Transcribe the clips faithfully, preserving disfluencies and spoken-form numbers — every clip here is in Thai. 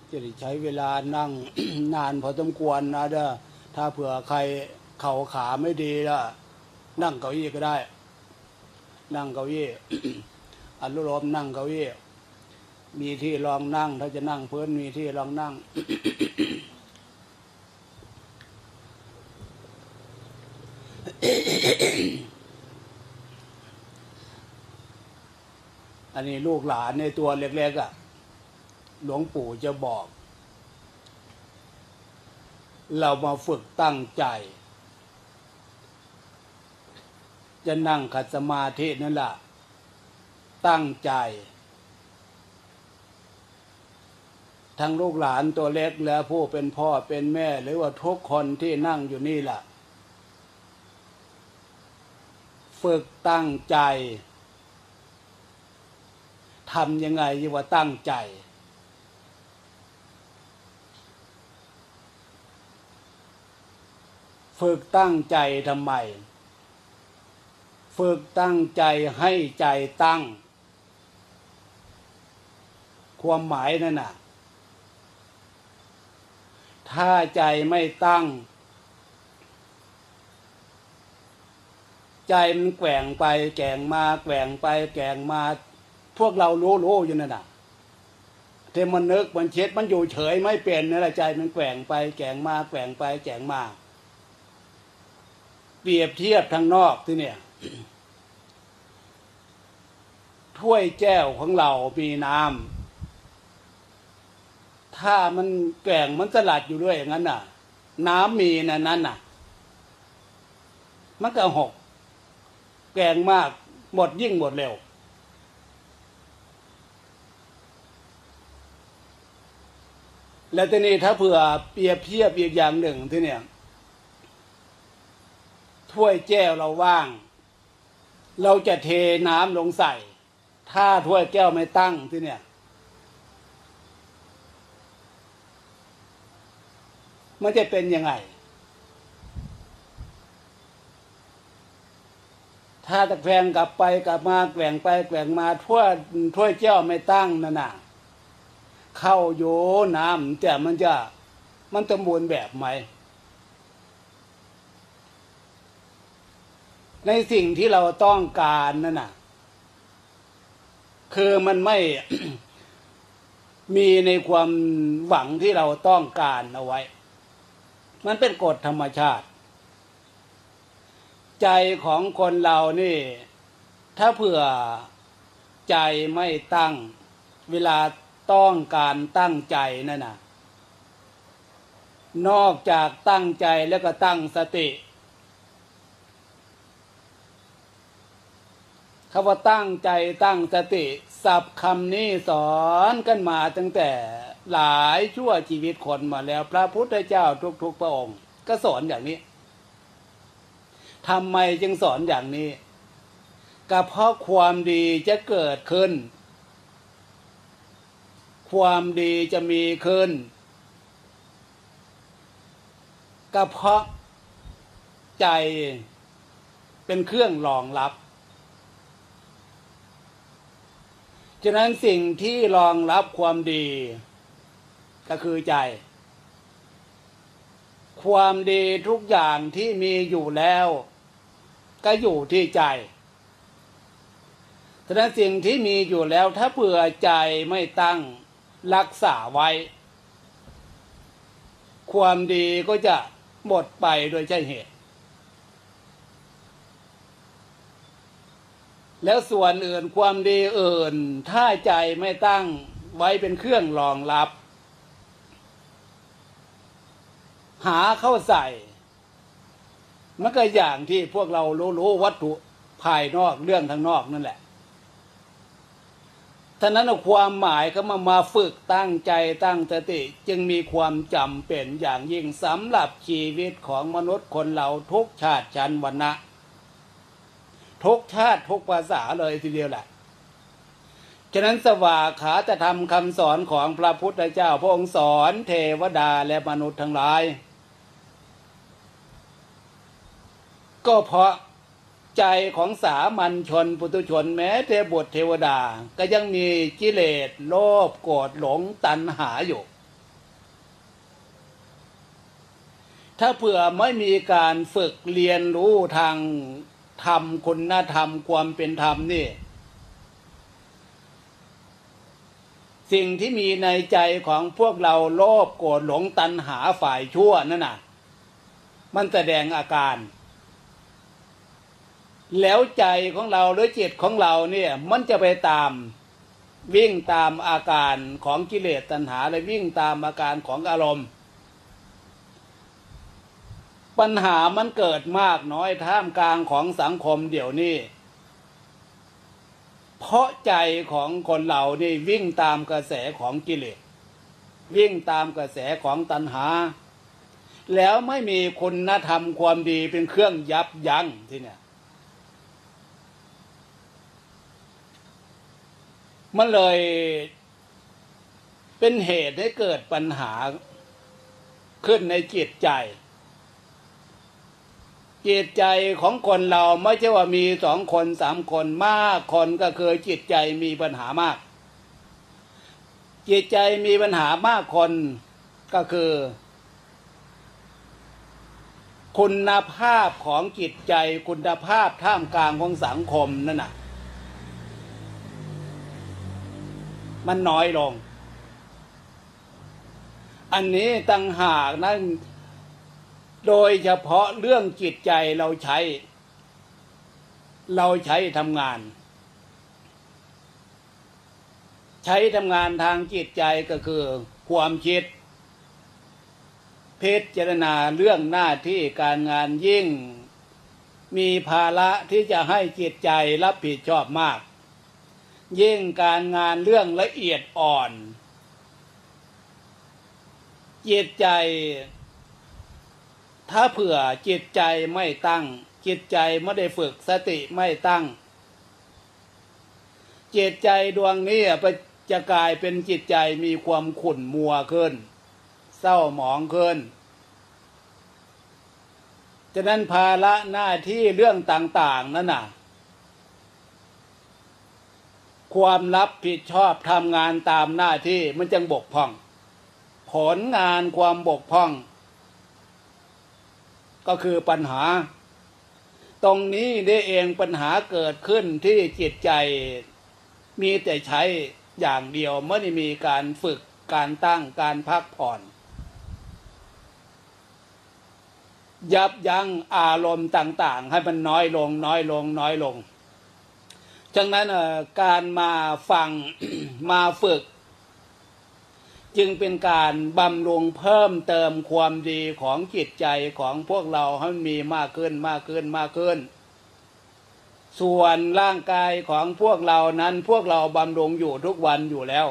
จะได้ใช้เวลานั่ง นานพอสมควรนะเด้อถ้าเผื่อใครเข่าขาไม่ดีละนั่งเก้าอี้ก็ได้ นั่งเก้าอี้ อนุโลมนั่งเก้าอี้มีที่รองนั่งถ้าจะนั่งพื้นมีที่รองนั่ง อันนี้ลูกหลานในตัวเล็กๆอ่ะหลวงปู่จะบอก เรามาฝึกตั้งใจจะนั่งขัดสมาธินั่นแหละตั้งใจทั้งลูกหลานตัวเล็กและผู้เป็นพ่อเป็นแม่หรือว่าทุกคนที่นั่งอยู่นี่แหละฝึกตั้งใจทำยังไงที่ว่าตั้งใจฝึกตั้งใจทำไมฝึกตั้งใจให้ใจตั้งความหมายนั่นน่ะถ้าใจไม่ตั้งใจมันแกว่งไปแกว่งมาแกว่งไปแกว่งมาพวกเรารู้ๆอยู่นั่นน่ะแต่มันนึกมันเช็ดมันอยู่เฉยไม่เป็นนั่นแหละใจมันแกว่งไปแกว่งมาแกว่งไปแกว่งมาเปรียบเทียบทางนอกที่เนี่ย ถ้วยแก้วของเรามีน้ำถ้ามันแกว่งมันสลัดอยู่ด้วยอย่างนั้นน่ะน้ำมีในนั้นน่ะมันก็หกแกว่งมากหมดยิ่งหมดเร็วแล้วทีนี้ถ้าเผื่อเปรียบเทียบอีกอย่างหนึ่งที่เนี่ยถ้วยแก้วเราว่างเราจะเทน้ำลงใส่ถ้าถ้วยแก้วไม่ตั้งที่เนี่ยมันจะเป็นยังไงถ้าตะแคงกลับไปกลับมาแกว่งไปแกว่งมาถ้วยถ้วยแก้วไม่ตั้งนั่นน่ะเข้าโยน้ำแต่มันจะมันสมบูรณ์แบบไหมในสิ่งที่เราต้องการนั่นน่ะคือมันไม่ มีในความหวังที่เราต้องการเอาไว้มันเป็นกฎธรรมชาติใจของคนเรานี่ถ้าเผื่อใจไม่ตั้งเวลาต้องการตั้งใจนั่นน่ะนอกจากตั้งใจแล้วก็ตั้งสติคำว่าตั้งใจตั้งสติศัพท์คำนี้สอนกันมาตั้งแต่หลายชั่วชีวิตคนมาแล้วพระพุทธเจ้าทุกๆพระองค์ก็สอนอย่างนี้ทำไมจึงสอนอย่างนี้ก็เพราะความดีจะเกิดขึ้นความดีจะมีขึ้นก็เพราะใจเป็นเครื่องรองรับฉะนั้นสิ่งที่รองรับความดีก็คือใจความดีทุกอย่างที่มีอยู่แล้วก็อยู่ที่ใจฉะนั้นสิ่งที่มีอยู่แล้วถ้าเผื่อใจไม่ตั้งรักษาไว้ความดีก็จะหมดไปโดยใช่เหตุแล้วส่วนอื่นความดีอื่นถ้าใจไม่ตั้งไว้เป็นเครื่องรองรับหาเข้าใส่มันก็อย่างที่พวกเรารู้ๆวัตถุภายนอกเรื่องทางนอกนั่นแหละฉะนั้นความหมายก็มามาฝึกตั้งใจตั้งสติจึงมีความจำเป็นอย่างยิ่งสำหรับชีวิตของมนุษย์คนเราทุกชาติชั้นวรรณะทุกชาติทุกภาษาเลยทีเดียวแหละฉะนั้นสวากขาจะทำคำสอนของพระพุทธเจ้าพระองค์สอนเทวดาและมนุษย์ทั้งหลายก็เพราะใจของสามัญชนปุถุชนแม้เทบุตรเทวดาก็ยังมีกิเลสโลภโกรธหลงตัณหาอยู่ถ้าเผื่อไม่มีการฝึกเรียนรู้ทางธรรมคุณธรรมความเป็นธรรมนี่สิ่งที่มีในใจของพวกเราโลภโกรธหลงตัณหาฝ่ายชั่วนั่นน่ะมันแสดงอาการแล้วใจของเราหรือจิตของเราเนี่ยมันจะไปตามวิ่งตามอาการของกิเลสตัณหาและวิ่งตามอาการของอารมณ์ปัญหามันเกิดมากน้อยท่ามกลางของสังคมเดี๋ยวนี้เพราะใจของคนเรานี่วิ่งตามกระแสของกิเลสวิ่งตามกระแสของตัณหาแล้วไม่มีคุณธรรมความดีเป็นเครื่องยับยั้งที่เนี่ยมันเลยเป็นเหตุให้เกิดปัญหาขึ้นในจิตใจจิตใจของคนเราไม่ใช่ว่ามีสองคนสามคนมากคนก็คือจิตใจมีปัญหามากจิตใจมีปัญหามากคนก็คือคุณภาพของจิตใจคุณภาพท่ามกลางของสังคมนั่นน่ะมันน้อยลงอันนี้ต่างหากนั้นโดยเฉพาะเรื่องจิตใจเราใช้เราใช้ทำงานใช้ทำงานทางจิตใจก็คือความคิดพิจารณาเรื่องหน้าที่การงานยิ่งมีภาระที่จะให้จิตใจรับผิดชอบมากยิ่งการงานเรื่องละเอียดอ่อนจิตใจถ้าเผื่อจิตใจไม่ตั้งจิตใจไม่ได้ฝึกสติไม่ตั้งจิตใจดวงนี้จะกลายเป็นจิตใจมีความขุ่นมัวขึ้นเศร้าหมองขึ้นฉะนั้นภาระหน้าที่เรื่องต่างๆนั่นน่ะความรับผิดชอบทำงานตามหน้าที่มันจึงบกพร่องผลงานความบกพร่องก็คือปัญหาตรงนี้ได้เองปัญหาเกิดขึ้นที่จิตใจมีแต่ใช้อย่างเดียวไม่ได้มีการฝึกการตั้งการพักผ่อนยับยั้งอารมณ์ต่างๆให้มันน้อยลงน้อยลงน้อยลงฉะนั้นการมาฟัง มาฝึกจึงเป็นการบำรุงเพิ่มเติมความดีของจิตใจของพวกเราให้มีมากขึ้นมากขึ้นมากขึ้นส่วนร่างกายของพวกเรานั้นพวกเราบำรุงอยู่ทุกวันอยู่แล้ว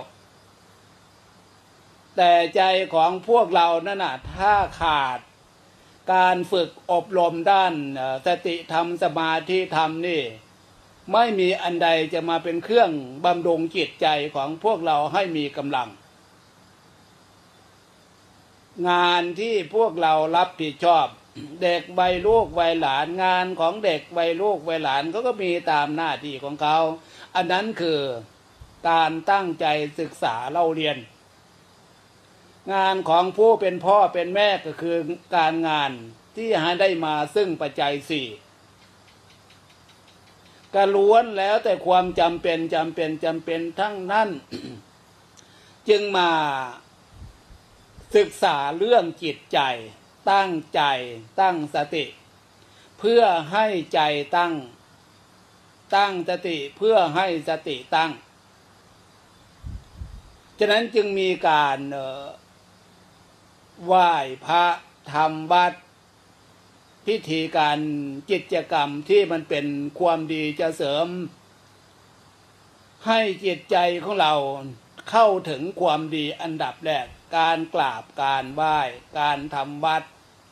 แต่ใจของพวกเรานั่นน่ะถ้าขาดการฝึกอบรมด้านสติธรรมสมาธิธรรมนี่ไม่มีอันใดจะมาเป็นเครื่องบำรุงจิตใจของพวกเราให้มีกำลังงานที่พวกเรารับผิดชอบเด็กวัยลูกวัยหลานงานของเด็กวัยลูกวัยหลานเขาก็มีตามหน้าที่ของเขาอันนั้นคือการตั้งใจศึกษาเล่าเรียนงานของผู้เป็นพ่อเป็นแม่ก็คือการงานที่หาได้มาซึ่งปัจจัยสี่ก็ล้วนแล้วแต่ความจำเป็นจำเป็นจำเป็นทั้งนั้น จึงมาศึกษาเรื่องจิตใจตั้งใจตั้งสติเพื่อให้ใจตั้งตั้งสติเพื่อให้สติตั้งฉะนั้นจึงมีการไหว้พระทำวัดพิธีการกิจกรรมที่มันเป็นความดีจะเสริมให้จิตใจของเราเข้าถึงความดีอันดับแรกการกราบการไหว้การทำวัด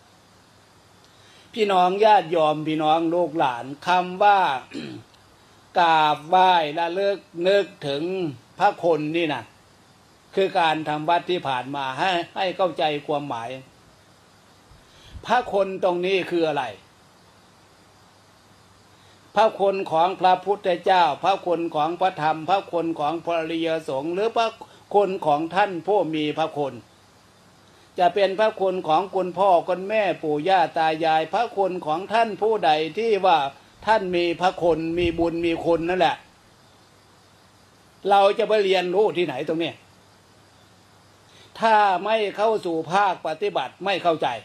พี่น้องญาติโยมพี่น้องลูกหลานคำว่า กราบไหว้และเลิกนึกถึงพระคุณนี่นะคือการทำวัดที่ผ่านมาให้ให้เข้าใจความหมายพระคุณตรงนี้คืออะไรพระคุณของพระพุทธเจ้าพระคุณของพระธรรมพระคุณของพระอริยสงฆ์หรือพระคุณของท่านผู้มีพระคุณจะเป็นพระคุณของคุณพ่อคุณแม่ปู่ย่าตายายพระคุณของท่านผู้ใดที่ว่าท่านมีพระคุณมีบุญมีคุณนั่นแหละเราจะไปเรียนรู้ที่ไหนตรงนี้ถ้าไม่เข้าสู่ภาคปฏิบัติไม่เข้าใจ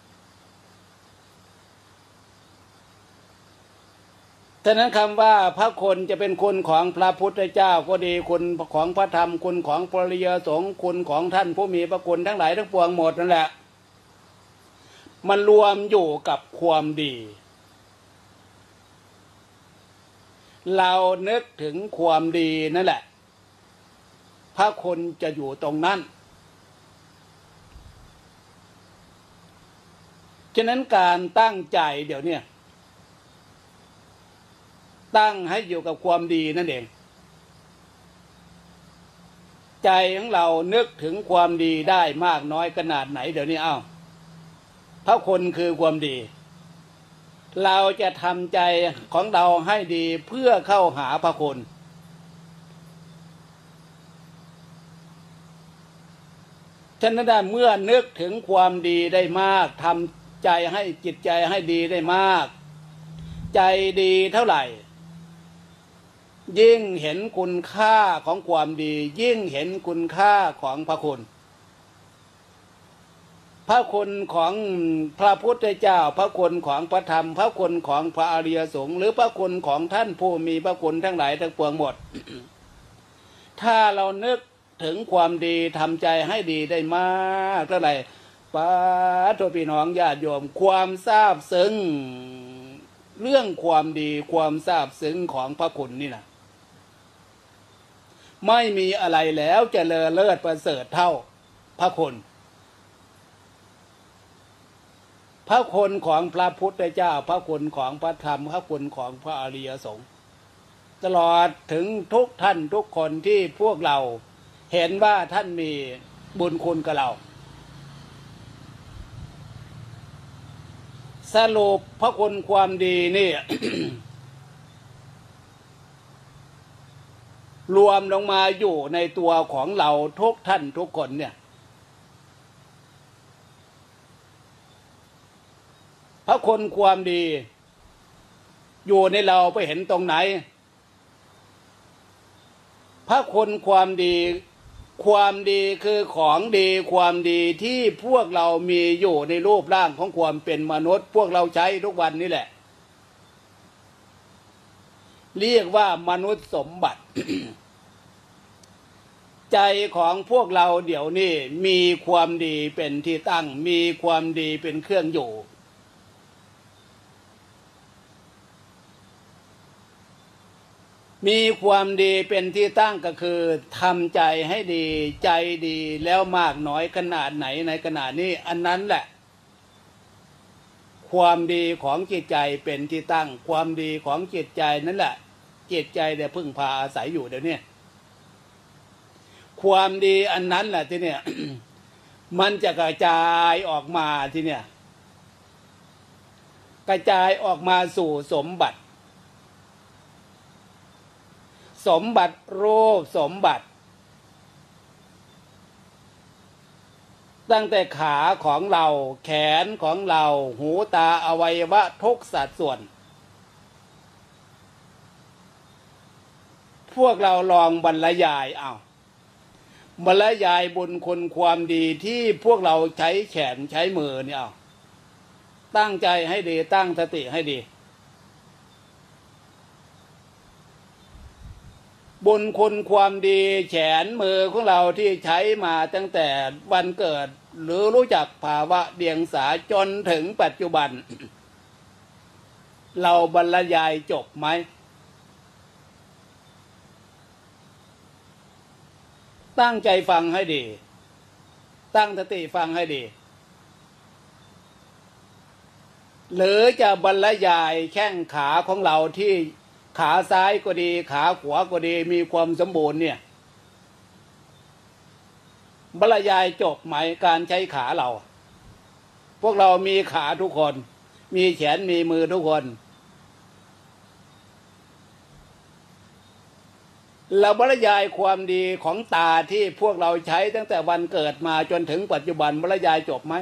ฉะนั้นคำว่าพระคุณจะเป็นคุณของพระพุทธเจ้าก็ดีคุณของพระธรรมคุณของพระอริยสงฆ์คุณของท่านผู้มีพระคุณทั้งหลายทั้งปวงหมดนั่นแหละมันรวมอยู่กับความดีเรานึกถึงความดีนั่นแหละพระคุณจะอยู่ตรงนั้นฉะนั้นการตั้งใจเดี๋ยวนี้ตั้งให้อยู่กับความดีนั่นเองใจของเรานึกถึงความดีได้มากน้อยขนาดไหนเดี๋ยวนี้เอ้าพระคุณคือความดีเราจะทำใจของเราให้ดีเพื่อเข้าหาพระคุณฉะนั้นเมื่อนึกถึงความดีได้มากทำใจให้จิตใจให้ดีได้มากใจดีเท่าไหร่ยิ่งเห็นคุณค่าของความดียิ่งเห็นคุณค่าของพระคุณพระคุณของพระพุทธเจ้าพระคุณของพระธรรมพระคุณของพระอริยสงฆ์หรือพระคุณของท่านผู้มีพระคุณทั้งหลายทั้งปวงหมด ถ้าเรานึกถึงความดีทำใจให้ดีได้มากเท่าไหร่ป้าโทพี่น้องญาติโยมความซาบซึ้งเรื่องความดีความซาบซึ้งของพระคุณนี่นะไม่มีอะไรแล้วจะเลอเลิศประเสริฐเท่าพระคุณพระคุณของพระพุทธเจ้าพระคุณของพระธรรมพระคุณของพระอริยสงฆ์ตลอดถึงทุกท่านทุกคนที่พวกเราเห็นว่าท่านมีบุญคุณกับเราสรุปพระคุณความดีนี่ รวมลงมาอยู่ในตัวของเราทุกท่านทุกคนเนี่ยพระคุณความดีอยู่ในเราไปเห็นตรงไหนพระคุณความดีความดีคือของดีความดีที่พวกเรามีอยู่ในรูปร่างของความเป็นมนุษย์พวกเราใช้ทุกวันนี่แหละเรียกว่ามนุษย์สมบัติ ใจของพวกเราเดี๋ยวนี้มีความดีเป็นที่ตั้งมีความดีเป็นเครื่องอยู่มีความดีเป็นที่ตั้งก็คือทำใจให้ดีใจดีแล้วมากน้อยขนาดไหนในขณะนี้อันนั้นแหละความดีของจิตใจเป็นที่ตั้งความดีของจิตใจนั่นแหละจิตใจได้พึ่งพาอาศัยอยู่เดี๋ยวนี้ความดีอันนั้นแหละที่เนี่ย มันจะกระจายออกมาที่เนี่ยกระจายออกมาสู่สมบัติสมบัติรูปสมบัติตั้งแต่ขาของเราแขนของเราหูตาอวัยวะทุกสัดส่วนพวกเราลองบรรยายเอาบรรยายบุญคุณความดีที่พวกเราใช้แขนใช้มือเนี่ยเอาตั้งใจให้ดีตั้งสติให้ดีบุญคุณความดีแขนมือของเราที่ใช้มาตั้งแต่วันเกิดหรือรู้จักภาวะเดียงสาจนถึงปัจจุบัน เราบรรยายจบไหมตั้งใจฟังให้ดีตั้งสติฟังให้ดีหรือจะบรรยายแข้งขาของเราที่ขาซ้ายก็ดีขาขวาก็ดีมีความสมบูรณ์เนี่ยบรรยายจบไหมการใช้ขาเราพวกเรามีขาทุกคนมีแขนมีมือทุกคนเราบรรยายความดีของตาที่พวกเราใช้ตั้งแต่วันเกิดมาจนถึงปัจจุบันบรรยายจบไหม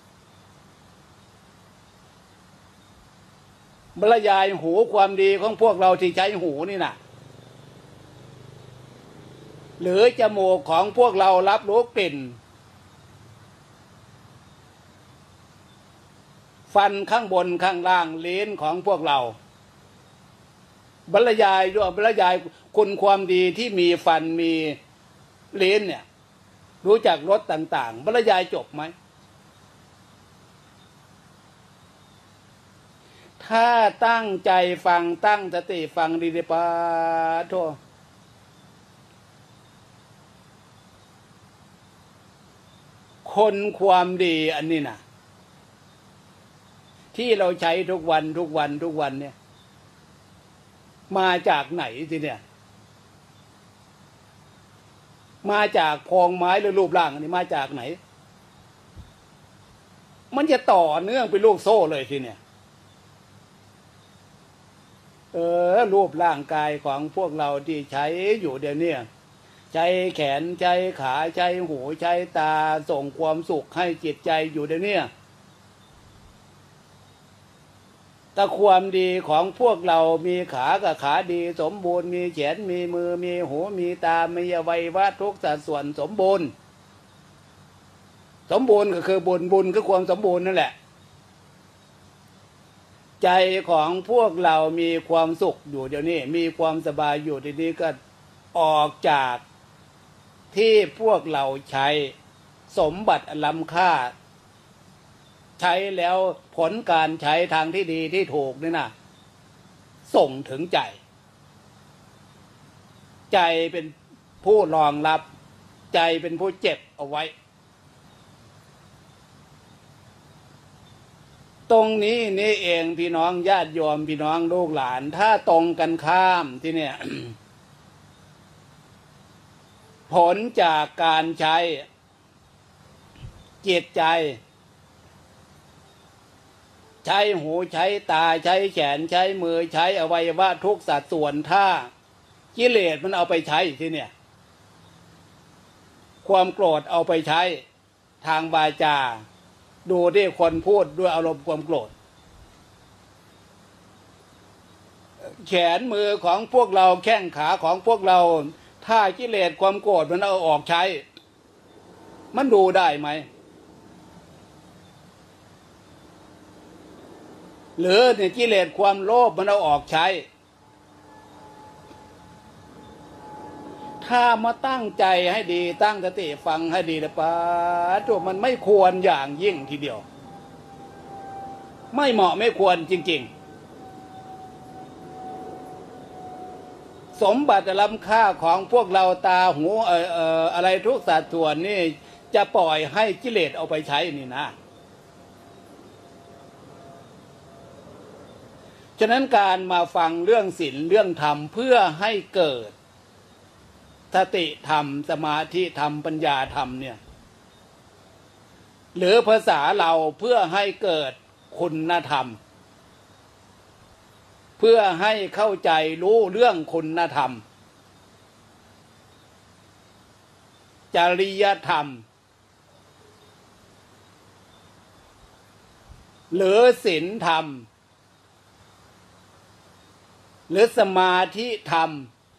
บรรยายหูความดีของพวกเราที่ใช้หูนี่นะหรือจมูกของพวกเรารับรู้กลิ่นฟันข้างบนข้างล่างลิ้นของพวกเราบรรยายด้วยบรรยายคุณความดีที่มีฟันมีลิ้นเนี่ยรู้จักรสต่างๆบรรยายจบไหมถ้าตั้งใจฟังตั้งสติฟังดีๆปะโธ่คนความดีอันนี้นะที่เราใช้ทุกวันทุกวันทุกวันเนี่ยมาจากไหนทีเนี่ยมาจากพองไม้หรือรูปร่างอันนี้มาจากไหนมันจะต่อเนื่องเป็นลูกโซ่เลยทีเนี่ยเออรูปร่างกายของพวกเราที่ใช้อยู่เดี๋ยวนี้ใช้แขนใช้ขาใช้หูใช้ตาส่งความสุขให้จิตใจอยู่เดี๋ยวนี้แต่ความดีของพวกเรามีขากับขาดีสมบูรณ์มีแขนมีมือมีหูมีตามีอวัยวะทุกสัดส่วนสมบูรณ์สมบูรณ์ก็คือบุญบุญคือความสมบูรณ์นั่นแหละใจของพวกเรามีความสุขอยู่เดี๋ยวนี้มีความสบายอยู่เดี๋ยวนี้ก็ออกจากที่พวกเราใช้สมบัติอันล้ำค่าใช้แล้วผลการใช้ทางที่ดีที่ถูกนี่นะส่งถึงใจใจเป็นผู้รองรับใจเป็นผู้เจ็บเอาไว้ตรงนี้นี่เองพี่น้องญาติโยมพี่น้องลูกหลานถ้าตรงกันข้ามที่เนี่ย ผลจากการใช้จิตใจใช้หูใช้ตาใช้แขนใช้มือใช้อวัยวะทุกสัดส่วนถ้ากิเลสมันเอาไปใช้ที่เนี่ยความโกรธเอาไปใช้ทางวาจาดูที่คนพูดด้วยอารมณ์ความโกรธแขนมือของพวกเราแข้งขาของพวกเราถ้ากิเลสความโกรธมันเอาออกใช้มันดูได้ไหมหรือเนี่ยกิเลสความโลภมันเอาออกใช้ถ้ามาตั้งใจให้ดีตั้งสติฟังให้ดีนะป้าตัวมันไม่ควรอย่างยิ่งทีเดียวไม่เหมาะไม่ควรจริงๆสมบัติล้ำค่าของพวกเราตาหูเอ่อเอ่ออะไรทุกสัดส่วนนี่จะปล่อยให้กิเลสเอาไปใช้นี่นะฉะนั้นการมาฟังเรื่องศีลเรื่องธรรมเพื่อให้เกิดสติธรรมสมาธิธรรมปัญญาธรรมเนี่ยหรือภาษาเราเพื่อให้เกิดคุณธรรมเพื่อให้เข้าใจรู้เรื่องคุณธรรมจริยธรรมหรือศีลธรรมหรือสมาธิธรรม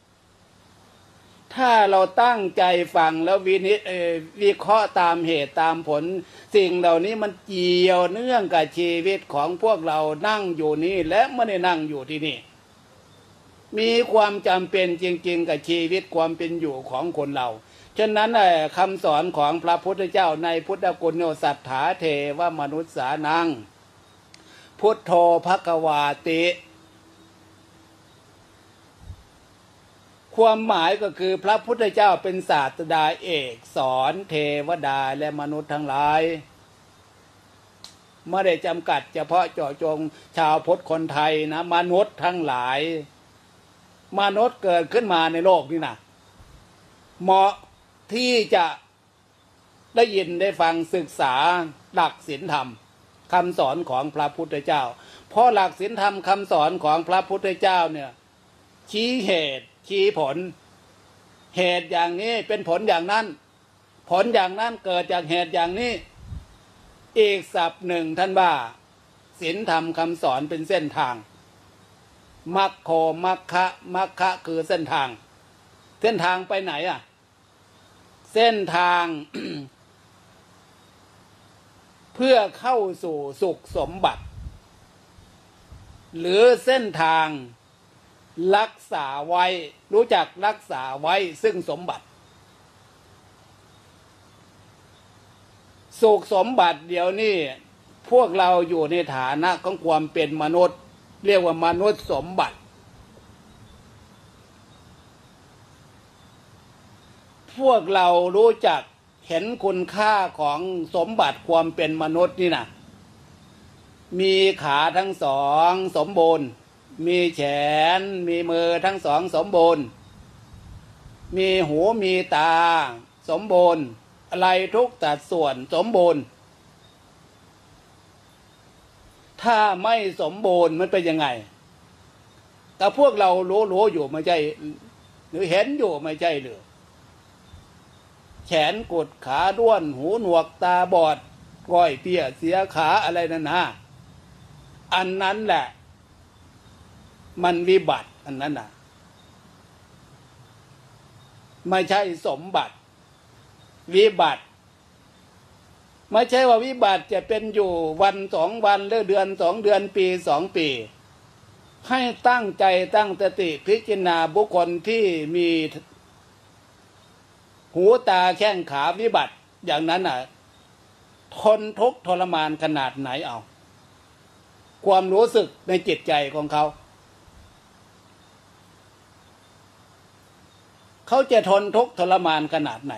ถ้าเราตั้งใจฟังแล้ววินิจวิเคราะห์ตามเหตุตามผลสิ่งเหล่านี้มันเกี่ยวเนื่องกับชีวิตของพวกเรานั่งอยู่นี่และไม่ได้นั่งอยู่ที่นี่มีความจำเป็นจริงๆกับชีวิตความเป็นอยู่ของคนเราฉะนั้นคำสอนของพระพุทธเจ้าในพุทธกุณโญสัทธาเทวมนุษสานังพุทโธภควาติความหมายก็คือพระพุทธเจ้าเป็นศาสดาเอกสอนเทวดาและมนุษย์ทั้งหลายไม่ได้จำกัดเฉพาะเจาะจงชาวพุทธคนไทยนะมนุษย์ทั้งหลายมนุษย์เกิดขึ้นมาในโลกนี้นะเหมาะที่จะได้ยินได้ฟังศึกษาหลักศีลธรรมคำสอนของพระพุทธเจ้าเพราะหลักศีลธรรมคำสอนของพระพุทธเจ้าเนี่ยชี้เหตุชี้ผลเหตุอย่างนี้เป็นผลอย่างนั้นผลอย่างนั้นเกิดจากเหตุอย่างนี้อีกศัพท์หนึ่งท่านว่าศีลธรรมคำสอนเป็นเส้นทางมัคโคมัคคะมัคคะคือเส้นทางเส้นทางไปไหนอ่ะเส้นทาง เพื่อเข้าสู่สุขสมบัติหรือเส้นทางรักษาไว้รู้จักรักษาไว้ซึ่งสมบัติสุขสมบัติเดี๋ยวนี้พวกเราอยู่ในฐานะของความเป็นมนุษย์เรียกว่ามนุษย์สมบัติพวกเรารู้จักเห็นคุณค่าของสมบัติความเป็นมนุษย์นี่นะมีขาทั้งสองสมบูรณ์มีแขนมีมือทั้งสองสมบูรณ์มีหูมีตาสมบูรณ์อะไรทุกสัดส่วนสมบูรณ์ถ้าไม่สมบูรณ์มันเป็นยังไงแต่พวกเรารู้รู้อยู่ไม่ใช่หรือเห็นอยู่ไม่ใช่หรือแขนกุดขาด้วนหูหนวกตาบอดก้อยเปี้ยเสียขาอะไรนั่นนะอันนั้นแหละมันวิบัติอันนั้นน่ะไม่ใช่สมบัติวิบัติไม่ใช่ว่าวิบัติจะเป็นอยู่วันสองวันหรือเดือนสองเดือนปีสองปีให้ตั้งใจตั้งสติพิจารณาบุคคลที่มีหูตาแข้งขาวิบัติอย่างนั้นน่ะทนทุกข์ทรมานขนาดไหนเอาความรู้สึกในจิตใจของเขาเขาจะทนทุกข์ทรมานขนาดไหน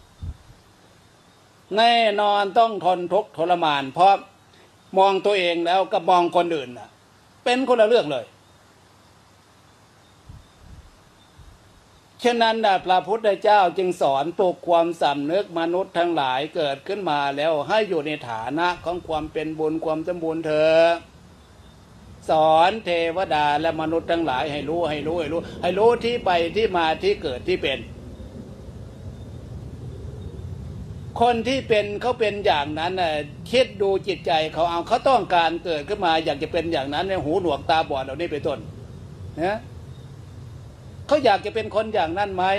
แน่นอนต้องทนทุกข์ทรมานเพราะมองตัวเองแล้วกับมองคนอื่นน่ะเป็นคนละเรื่องเลยฉะนั้นพระพุทธเจ้าจึงสอนปลุกความสำนึกมนุษย์ทั้งหลายเกิดขึ้นมาแล้วให้อยู่ในฐานะของความเป็นบุญความสมบูรณ์เถอะสอนเทวดาและมนุษย์ทั้งหลายให้รู้ให้รู้ให้รู้ให้รู้ที่ไปที่มาที่เกิดที่เป็นคนที่เป็นเขาเป็นอย่างนั้นน่ะคิดดูจิตใจเขาเอาเขาต้องการเกิดขึ้นมาอยากจะเป็นอย่างนั้นในหูหนวกตาบอดเหล่านี้เป็นต้นนะเขาอยากจะเป็นคนอย่างนั้นไหม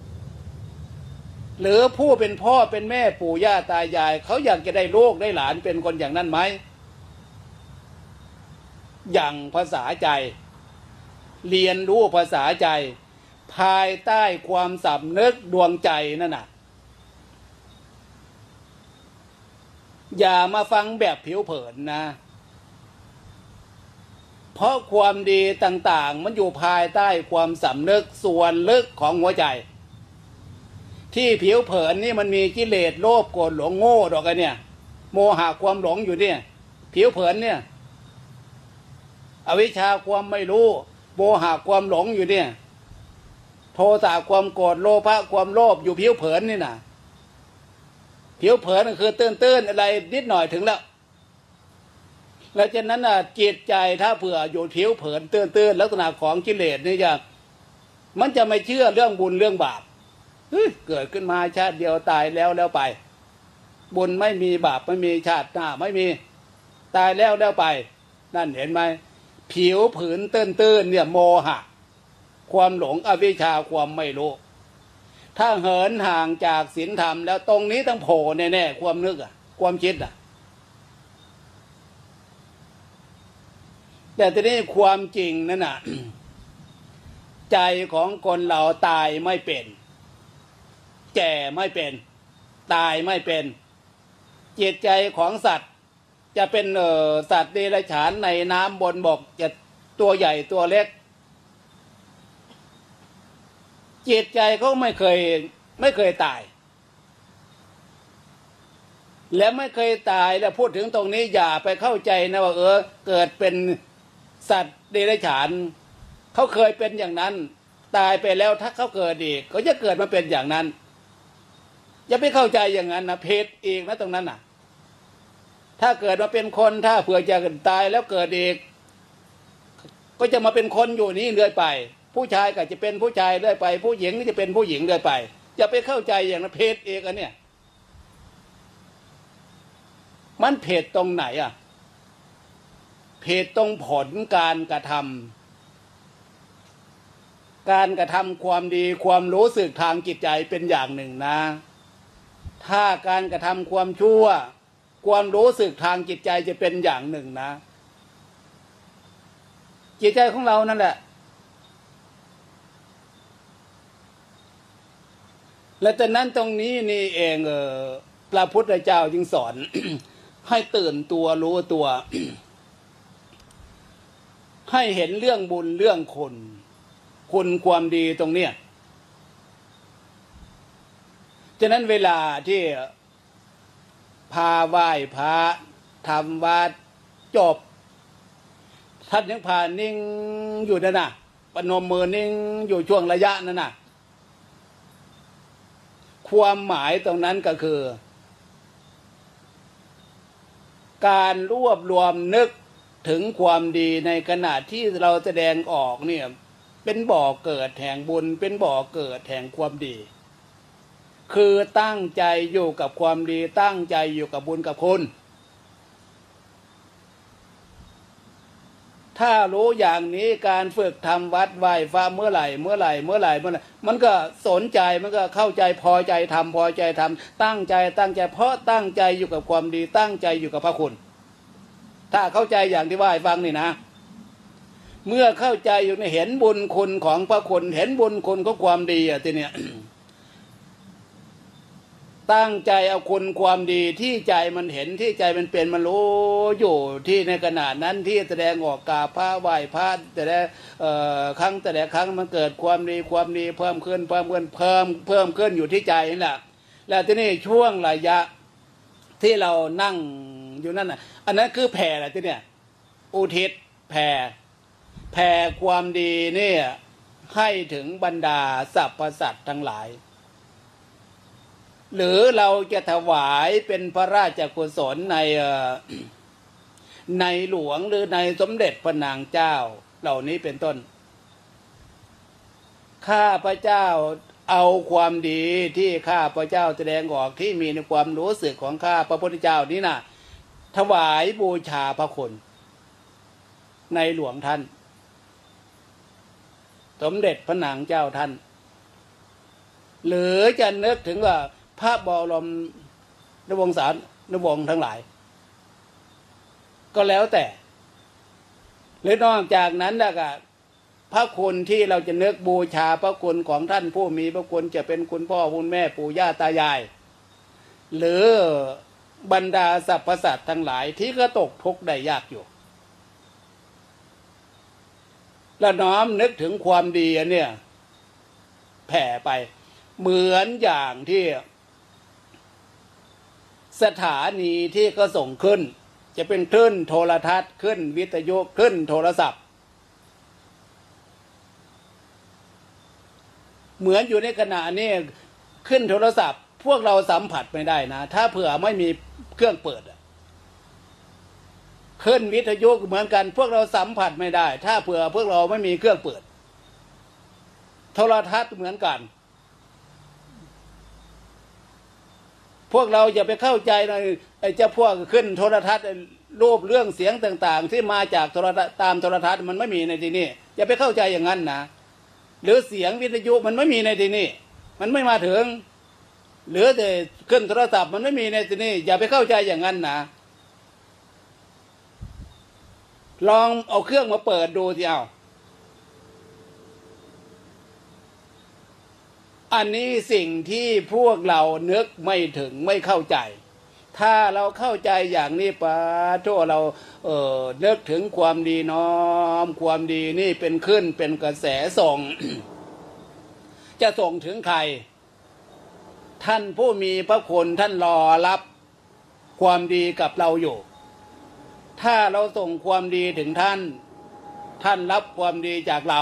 หรือผู้เป็นพ่อเป็นแม่ปู่ย่าตายายเขาอยากจะได้ลูกได้หลานเป็นคนอย่างนั้นไหมอย่างภาษาใจเรียนรู้ภาษาใจภายใต้ความสำนึกดวงใจนั่นน่ะอย่ามาฟังแบบผิวเผินนะเพราะความดีต่างๆมันอยู่ภายใต้ความสำนึกส่วนลึกของหัวใจที่ผิวเผินนี่มันมีกิเลสโลภโกรธหลงโง่ดอกไอ้เนี่ยโมหะความหลงอยู่เนี่ยผิวเผินเนี่ยอวิชชาความไม่รู้โมหะความหลงอยู่เนี่ยโทสะความโกรธโลภะความโลภอยู่ผิวเผินนี่นะผิวเผินก็คือตื้นๆอะไรนิดหน่อยถึงแล้วแล้วฉะนั้นน่ะจิตใจถ้าเผื่ออยู่ผิวเผินตื้นๆลักษณะของกิเลสนี่จะมันจะไม่เชื่อเรื่องบุญเรื่องบาปเกิดขึ้นมาชาติเดียวตายแล้วแล้วไปบุญไม่มีบาปไม่มีชาติหน้าไม่มีตายแล้วแล้วไปนั่นเห็นไหมผิวผืนตื้นๆเนี่ยโมหะความหลงอวิชชาความไม่รู้ถ้าเหินห่างจากศีลธรรมแล้วตรงนี้ต้องโผล่แน่ๆความนึกอ่ะความคิดอ่ะแต่ทีนี้ความจริงนั่นน่ะ ใจของคนเราตายไม่เป็นแก่ไม่เป็นตายไม่เป็นจิตใจของสัตว์จะเป็นเอ่อสัตว์เดรัจฉานในน้ำบนบกจะตัวใหญ่ตัวเล็กจิตใจเขาไม่เคยไม่เคยตายและไม่เคยตายแล้วพูดถึงตรงนี้อย่าไปเข้าใจนะว่าเออเกิดเป็นสัตว์เดรัจฉานเขาเคยเป็นอย่างนั้นตายไปแล้วถ้าเขาเกิดอีกเขาจะเกิดมาเป็นอย่างนั้นอย่าไปเข้าใจอย่างนั้นนะเพศอีกนะตรงนั้นน่ะถ้าเกิดมาเป็นคนถ้าเผื่อจะตายแล้วเกิดอีกก็จะมาเป็นคนอยู่นี่เรื่อยไปพผู้ชายก็จะเป็นผู้ชายเรื่อยไปผู้หญิงก็จะเป็นผู้หญิงเรื่อยไปอย่าไปเข้าใจอย่างนั้นเพศเอกอันเนี่ยมันเพศตรงไหนอ่ะเพศตรงผลการกระทำการกระทำความดีความรู้สึกทางจิตใจเป็นอย่างหนึ่งนะถ้าการกระทำความชั่วความรู้สึกทางจิตใจจะเป็นอย่างหนึ่งนะจิตใจของเรานั่นแหละและแต่นั้นตรงนี้นี่เองเออพระพุทธเจ้าจึงสอน ให้ตื่นตัวรู้ตัว ให้เห็นเรื่องบุญเรื่องคุณคุณความดีตรงเนี้ยฉะนั้นเวลาที่พาไหว้พระทำวัดจบท่านยังพานิ่งอยู่นั่นน่ะปนมมือนิ่งอยู่ช่วงระยะนั่นน่ะความหมายตรงนั้นก็คือการรวบรวมนึกถึงความดีในขณะที่เราแสดงออกเนี่ยเป็นบ่อเกิดแห่งบุญเป็นบ่อเกิดแห่งความดีคือตั้งใจอยู่กับความดีตั้งใจอยู่กับบุญกับคุณถ้ารู้อย่างนี้การฝึกทำวัดไหว้พระเมื่อไหร่เมื่อไหร่เมื่อไหร่เมื่อไหร่มันก็สนใจมันก็เข้าใจพอใจทำพอใจทำตั้งใจตั้งใจเพราะตั้งใจอยู่กับความดีตั้งใจอยู่กับพระคุณถ้าเข้าใจอย่างที่ว่าให้ฟังนี่นะเมื่อเข้าใจอยู่ในเห็นบุญคุณของพระคุณเห็นบุญคุณของความดีอ่ะทีเนี้ย ตั้งใจเอาคุณความดีที่ใจมันเห็นที่ใจมันเป็นมันรู้อยู่ที่ในขณะนั้นที่แสดงออกกราบพระไหว้พระแต่ละครั้งแต่ละครั้งมันเกิดความดีความดีเพิ่มขึ้นเพิ่มขึ้นเพิ่มเพิ่มขึ้นอยู่ที่ใจนี่แหละแล้วที่นี่ช่วงระยะที่เรานั่งอยู่นั่นน่ะอันนั้นคือแผ่อะไรที่เนี่ยอุทิศแผ่แผ่ความดีเนี่ยให้ถึงบรรดาสรรพสัตว์ทั้งหลายหรือเราจะถวายเป็นพระราชกุศลในในหลวงหรือในสมเด็จพระนางเจ้าเหล่านี้เป็นต้นข้าพระเจ้าเอาความดีที่ข้าพระเจ้าแสดงออกที่มีในความรู้สึกของข้าพระพุทธเจ้านี้นะถวายบูชาพระคุณในหลวงท่านสมเด็จพระนางเจ้าท่านหรือจะนึกถึงว่าพระบรมนวงศานุวงศ์ทั้งหลายก็แล้วแต่หรือนอกจากนั้นแล้วก็พระคุณที่เราจะนึกบูชาพระคุณของท่านผู้มีพระคุณจะเป็นคุณพ่อคุณแม่ปู่ย่าตายายหรือบรรดาสรรพสัตว์ทั้งหลายที่ก็ตกทุกข์ได้ยากอยู่แล้วน้อมนึกถึงความดีเนี่ยแผ่ไปเหมือนอย่างที่สถานีที่ก็ส่งขึ้นจะเป็นคลื่นโทรทัศน์ขึ้นวิทยุขึ้นโทรศัพท์เหมือนอยู่ในขณะนี้ขึ้นโทรศัพท์พวกเราสัมผัสไม่ได้นะถ้าเผื่อไม่มีเครื่องเปิดขึ้นวิทยุเหมือนกันพวกเราสัมผัสไม่ได้ถ้าเผื่อพวกเราไม่มีเครื่องเปิดโทรทัศน์เหมือนกันพวกเราอย่าไปเข้าใจนะไอ้เจ้าพวกขึ้นโทรทัศน์รูปเรื่องเสียงต่างๆที่มาจากโทรทัศน์ตามโทรทัศน์มันไม่มีในที่นี้อย่าไปเข้าใจอย่างนั้นนะหรือเสียงวิทยุมันไม่มีในที่นี้มันไม่มาถึงหรือแต่ขึ้นโทรศัพท์มันไม่มีในที่นี้อย่าไปเข้าใจอย่างนั้นนะลองเอาเครื่องมาเปิดดูสิเอาอันนี้สิ่งที่พวกเรานึกไม่ถึงไม่เข้าใจถ้าเราเข้าใจอย่างนี้ปะทั่วเราเอ่อนึกถึงความดีน้อมความดีนี่เป็นขึ้นเป็นกระแสส่ง จะส่งถึงใครท่านผู้มีพระคุณท่านรอรับความดีกับเราอยู่ถ้าเราส่งความดีถึงท่านท่านรับความดีจากเรา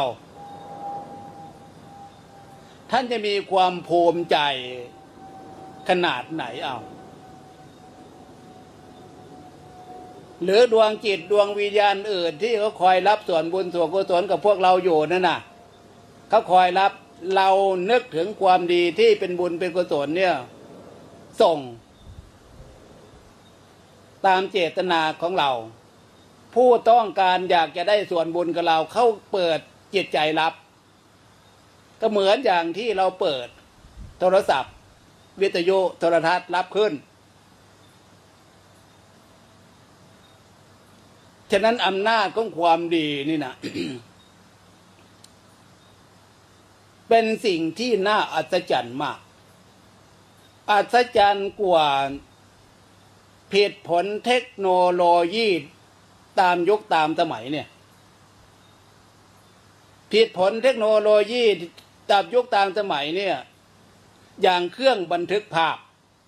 ท่านจะมีความภูมิใจขนาดไหนเอาหรือดวงจิตดวงวิญญาณอื่นที่เขาคอยรับส่วนบุญส่วนกุศลกับพวกเราอยู่นั่นน่ะเขาคอยรับเรานึกถึงความดีที่เป็นบุญเป็นกุศลเนี่ยส่งตามเจตนาของเราผู้ต้องการอยากจะได้ส่วนบุญกับเราเข้าเปิดจิตใจรับก็เหมือนอย่างที่เราเปิดโทรศัพท์วิทยุโทรทัศน์รับขึ้นฉะนั้นอำนาจของความดีนี่นะ เป็นสิ่งที่น่าอัศจรรย์มากอัศจรรย์กว่าเหตุผลเทคโนโลยีตามยุคตามสมัยเนี่ยเหตุผลเทคโนโลยีตามยุคตามสมัยเนี่ยอย่างเครื่องบันทึกภาพ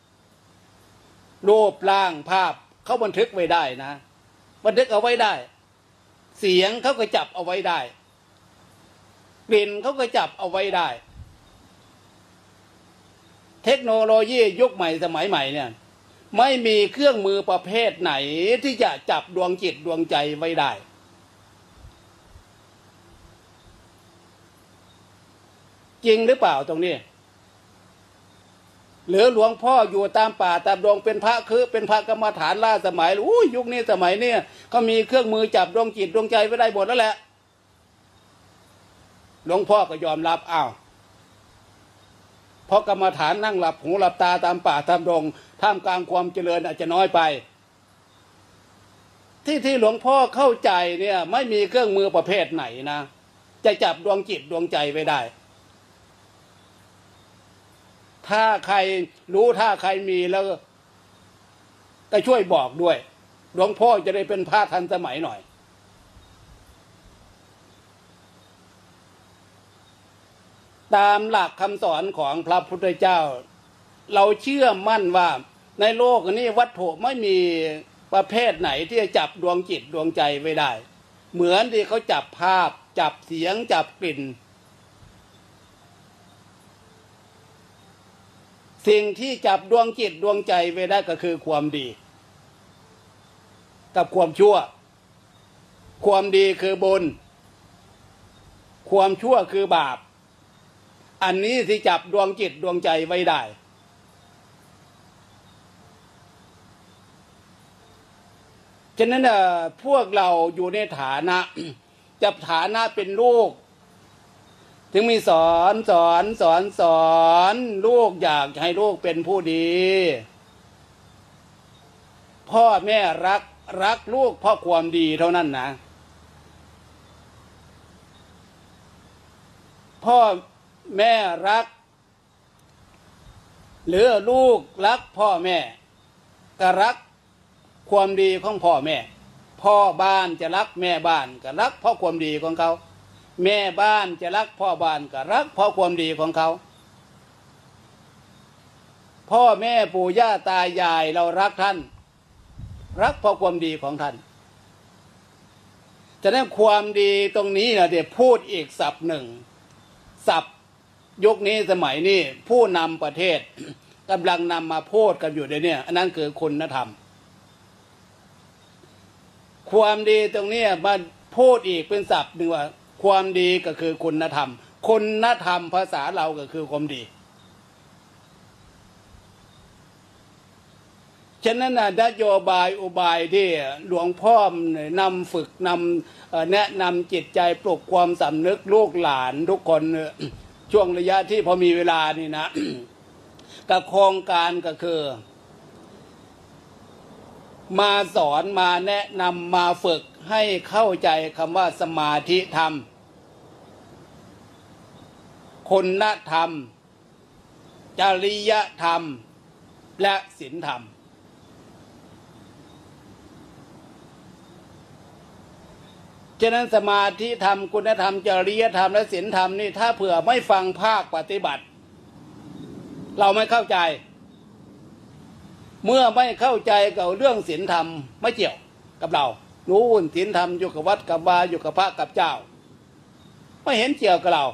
รูปร่างภาพเขาบันทึกไว้ได้นะบันทึกเอาไว้ได้เสียงเขาก็จับเอาไว้ได้กลิ่นเขาก็จับเอาไว้ได้เทคโนโลยียุคใหม่สมัยใหม่เนี่ยไม่มีเครื่องมือประเภทไหนที่จะจับดวงจิตดวงใจไว้ได้จริงหรือเปล่าตรงนี้หรือหลวงพ่ออยู่ตามป่าตามดงเป็นพระคือเป็นพระกรรมฐานล่าสมัยอู้ยุคนี้สมัยนี้เขามีเครื่องมือจับดวงจิตดวงใจไว้ได้หมดแล้วแหละหลวงพ่อก็ยอมรับอ้าวเพราะกรรมฐานนั่งหลับหูหลับตาตามป่าตามดงท่ามกลางความเจริญอาจจะน้อยไปที่ที่หลวงพ่อเข้าใจเนี่ยไม่มีเครื่องมือประเภทไหนนะจะจับดวงจิตดวงใจไว้ได้ถ้าใครรู้ถ้าใครมีแล้วก็ช่วยบอกด้วยหลวงพ่อจะได้เป็นพระทันสมัยหน่อยตามหลักคำสอนของพระพุทธเจ้าเราเชื่อมั่นว่าในโลกนี้วัตถุไม่มีประเภทไหนที่จะจับดวงจิตดวงใจไว้ได้เหมือนที่เขาจับภาพจับเสียงจับกลิ่นสิ่งที่จับดวงจิตดวงใจไว้ได้ก็คือความดีกับความชั่วความดีคือบุญความชั่วคือบาปอันนี้ที่จับดวงจิตดวงใจไว้ได้ฉะนั้นเอ่อพวกเราอยู่ในฐานะ จับฐานะเป็นลูกถึงมีสอนสอนสอนสอนลูกอยากให้ลูกเป็นผู้ดีพ่อแม่รักรักลูกเพราะความดีเท่านั้นนะพ่อแม่รักหรือลูกรักพ่อแม่ก็รักความดีของพ่อแม่พ่อบ้านจะรักแม่บ้านก็รักเพราะความดีของเขาแม่บ้านจะรักพ่อบ้านก็รักเพราะความดีของเขาพ่อแม่ปู่ย่าตายายเรารักท่านรักเพราะความดีของท่านฉะนั้นความดีตรงนี้นะเดี๋ยวพูดอีกศัพท์หนึ่งศัพท์ยุคนี้สมัยนี้ผู้นำประเทศกำลังนำมาพูดกันอยู่ในนี้อันนั้นคือคุณธรรมความดีตรงนี้มาพูดอีกเป็นศัพท์หนึ่งว่าความดีก็คือคุณธรรมคุณธรรมภาษาเราก็คือความดีฉะนั้นนโยบายอุบายที่หลวงพ่อนำฝึกนำแนะนำจิตใจปลุกความสำนึกลูกหลานทุกคนช่วงระยะที่พอมีเวลานี่นะ กับโครงการก็คือมาสอนมาแนะนำมาฝึกให้เข้าใจคำว่าสมาธิธรรมคุณธรรมจริยธรรมและศีลธรรมฉะนั้นสมาธิธรรมคุณธรรมจริยธรรมและศีลธรรมนี่ถ้าเผื่อไม่ฟังภาคปฏิบัติเราไม่เข้าใจเมื่อไม่เข้าใจกับเรื่องศีลธรรมไม่เกี่ยวกับเรานู้นศีลธรรมอยู่กับวัดกับวาอยู่กับพระกับเจ้าไม่เห็นเกี่ยวกับเรา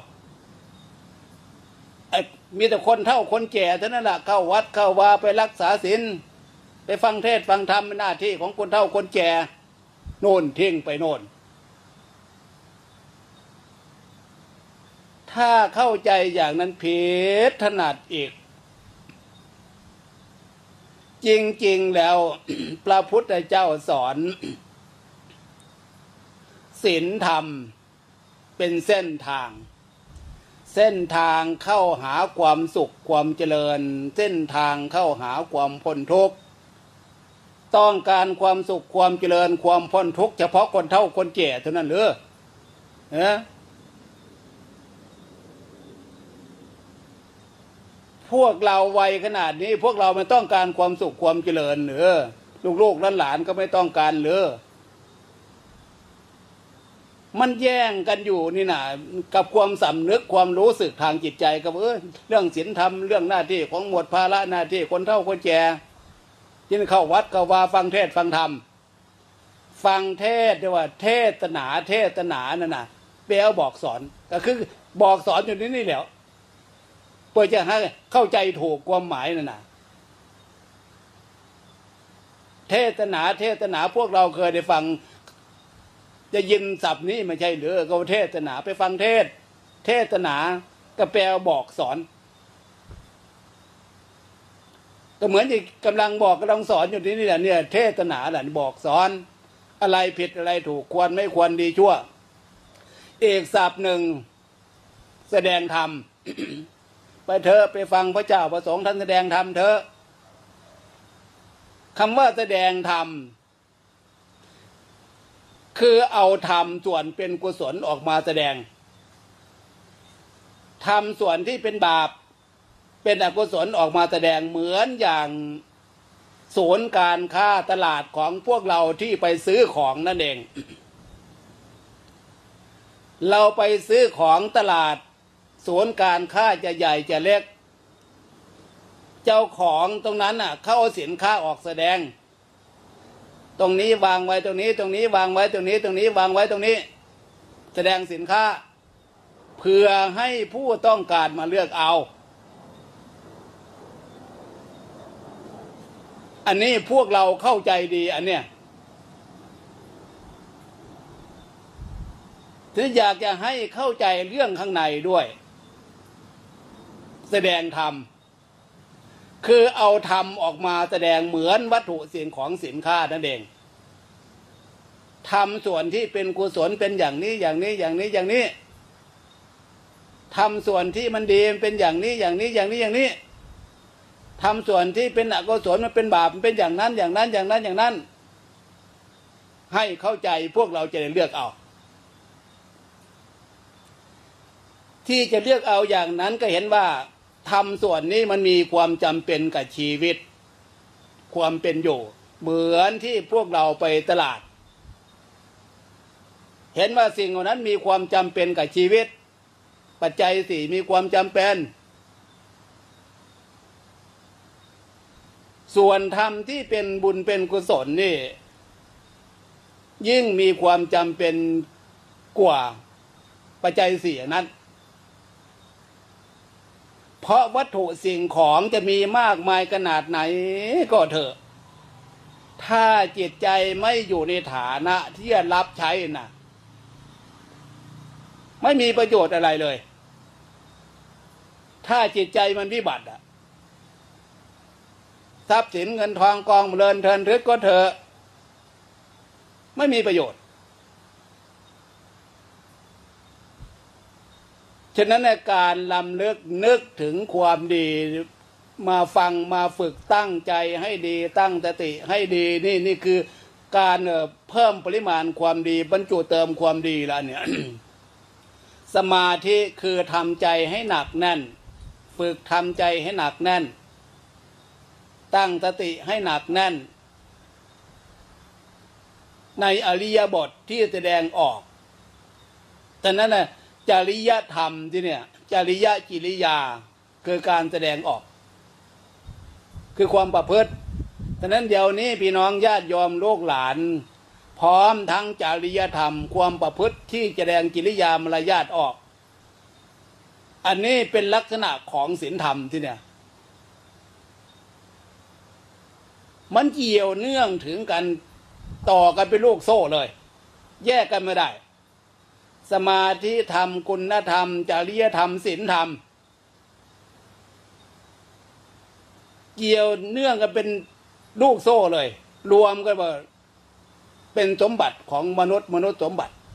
ไอ้มีแต่คนเฒ่าคนแก่เท่านั้นแหละเข้าวัดเข้าวาไปรักษาศีลไปฟังเทศฟังธรรมเป็นหน้าที่ของคนเฒ่าคนแก่โน่นทิ้งไปโน่นถ้าเข้าใจอย่างนั้นผิดถนัดอีกจริงๆแล้ว พระพุทธเจ้าสอนศีลธรรมเป็นเส้นทางเส้นทางเข้าหาความสุขความเจริญเส้นทางเข้าหาความพ้นทุกข์ต้องการความสุขความเจริญความพ้นทุกข์เฉพาะคนเฒ่าคนแก่เท่านั้นหรือเออพวกเราวัยขนาดนี้พวกเราไม่ต้องการความสุขความเจริญหรือลูกๆหลานๆก็ไม่ต้องการหรือมันแย่งกันอยู่นี่นะกับความสำนึกความรู้สึกทางจิตใจกับเออเรื่องศีลธรรมเรื่องหน้าที่ของหมวดภาระหน้าที่คนเฒ่าคนแก่ที่เข้าวัดก็ว่าฟังเทศฟังธรรมฟังเทศเรียกว่าเทศนาเทศนานั่นน่ะแปลว่าบอกสอนก็คือบอกสอนอยู่ที่นี่แหละเพื่อจะให้เข้าใจถูกความหมายนั่นน่ะเทศนาเทศนาพวกเราเคยได้ฟังจะยินศัพท์นี้ไม่ใช่หรือก็เทศนาไปฟังเทศเทศนาก็แปลบอกสอนก็เหมือนที่กำลังบอกกำลังสอนอยู่ที่นี่แหละเนี่ยเทศนาแหละบอกสอนอะไรผิดอะไรถูกควรไม่ควรดีชั่วอีกศัพท์หนึ่งแสดงธรรม ไปเถอะไปฟังพระเจ้าพระสงฆ์ท่านแสดงธรรมเถอะคำว่าแสดงธรรมคือเอาธรรมส่วนเป็นกุศลออกมาแสดงธรรมส่วนที่เป็นบาปเป็นอกุศลออกมาแสดงเหมือนอย่างศูนย์การค้าตลาดของพวกเราที่ไปซื้อของนั่นเอง เราไปซื้อของตลาดศูนย์การค้าจะใหญ่จะเล็กเจ้าของตรงนั้นน่ะเขาเอาสินค้าออกแสดงตรงนี้วางไว้ตรงนี้ตรงนี้วางไว้ตรงนี้ตรงนี้วางไว้ตรงนี้แสดงสินค้าเพื่อให้ผู้ต้องการมาเลือกเอาอันนี้พวกเราเข้าใจดีอันเนี้ยถึงอยากจะให้เข้าใจเรื่องข้างในด้วยแสดงธรรมคือเอาธรรมออกมาแสดงเหมือนวัตถุสิ่งของสินค้านั่นเองธรรมส่วนที่เป็นกุศลเป็นอย่างนี้อย่างนี้อย่างนี้อย่างนี้ธรรมส่วนที่มันดีเป็นอย่างนี้อย่างนี้อย่างนี้อย่างนี้ทำส่วนที่เป็นอกุศลมันเป็นบาปมันเป็นอย่างนั้นอย่างนั้นอย่างนั้นอย่างนั้นให้เข้าใจพวกเราจะได้เลือกเอาที่จะเลือกเอาอย่างนั้นก็เห็นว่าทำส่วนนี้มันมีความจำเป็นกับชีวิตความเป็นอยู่เหมือนที่พวกเราไปตลาดเห็นว่าสิ่งเหล่านั้นมีความจำเป็นกับชีวิตปัจจัยสี่มีความจำเป็นส่วนธรรมที่เป็นบุญเป็นกุศลนี่ยิ่งมีความจำเป็นกว่าปัจจัยสี่นั้นเพราะวัตถุสิ่งของจะมีมากมายขนาดไหนก็เถอะถ้าจิตใจไม่อยู่ในฐานะที่จะรับใช้น่ะไม่มีประโยชน์อะไรเลยถ้าจิตใจมันวิบัติอะทรัพย์สินเงินทองกองเรินเทินทึกก็เถอะไม่มีประโยชน์ฉะนั้นในการลำลึกนึกถึงความดีมาฟังมาฝึกตั้งใจให้ดีตั้งสติให้ดีนี่นี่คือการเพิ่มปริมาณความดีบรรจุเติมความดีแล้วเนี่ย สมาธิคือทำใจให้หนักแน่นฝึกทำใจให้หนักแน่นตั้งสติให้หนักแน่นในอริยบทที่แสดงออกแต่นั้นน่ะจริยธรรมที่เนี่ยจริยกิริยาคือการแสดงออกคือความประพฤติแต่นั้นเดี๋ยวนี้พี่น้องญาติโยมลูกหลานพร้อมทั้งจริยธรรมความประพฤติที่แสดงกิริยามารยาทออกอันนี้เป็นลักษณะของศีลธรรมที่เนี่ยมันเกี่ยวเนื่องถึงกันต่อกันเป็นลูกโซ่เลยแยกกันไม่ได้สมาธิธรรมคุณธรรมจริยธรรมศีลธรรมเกี่ยวเนื่องกันเป็นลูกโซ่เลยรวมกันว่าเป็นสมบัติของมนุษย์มนุษย์สมบัติ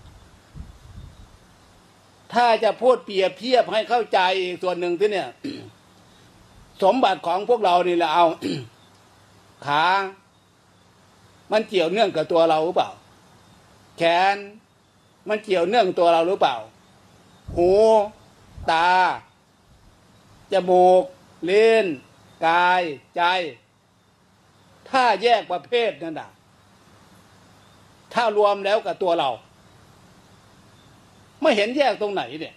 ถ้าจะพูดเปรียบเทียบให้เข้าใจอีกส่วนหนึ่งที่เนี่ย สมบัติของพวกเรานี่แหละเอา ขามันเกี่ยวเนื่องกับตัวเราหรือเปล่าแขนมันเกี่ยวเนื่องตัวเราหรือเปล่าหูตาจมูกลิ้นกายใจถ้าแยกประเภทนั่นน่ะถ้ารวมแล้วกับตัวเราไม่เห็นแยกตรงไหนเนี่ย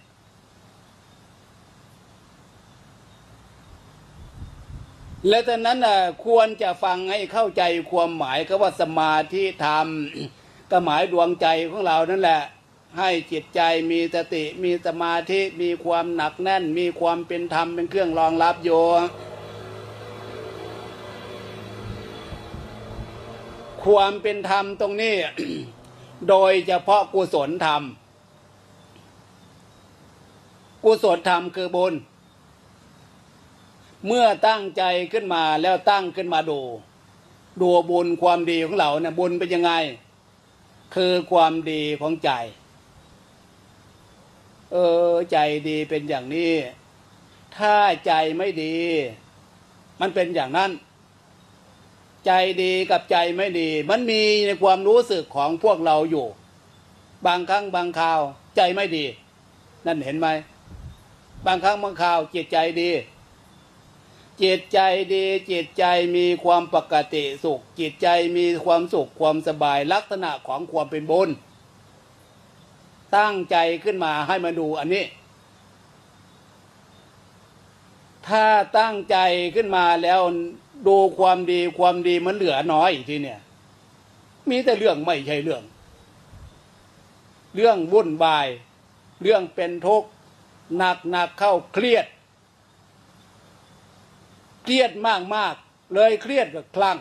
และจากนั้นน่ะควรจะฟังให้เข้าใจความหมายก็ว่าสมาธิธรรม ก็หมายดวงใจของเรานั่นแหละให้จิตใจมีสติมีสมาธิมีความหนักแน่นมีความเป็นธรรมเป็นเครื่องรองรับโยความเป็นธรรมตรงนี้ โดยเฉพาะกุศลธรรมกุศลธรรมคือบุญเมื่อตั้งใจขึ้นมาแล้วตั้งขึ้นมาดูดูบุญความดีของเราเนี่ยบุญเป็นยังไงคือความดีของใจเออใจดีเป็นอย่างนี้ถ้าใจไม่ดีมันเป็นอย่างนั้นใจดีกับใจไม่ดีมันมีในความรู้สึกของพวกเราอยู่บางครั้งบางคราวใจไม่ดีนั่นเห็นไหมบางครั้งบางคราวจิตใจดีจิตใจดีจิตใจมีความปกติสุขจิตใจมีความสุขความสบายลักษณะของความเป็นบุญตั้งใจขึ้นมาให้มาดูอันนี้ถ้าตั้งใจขึ้นมาแล้วดูความดีความดีมันเหลือน้อยทีเนี่ยมีแต่เรื่องไม่ใช่เรื่องเรื่องวุ่นวายเรื่องเป็นทุกข์หนักหนักเข้าเครียดเครียดมากมากเลยเครียดกับคลั่ง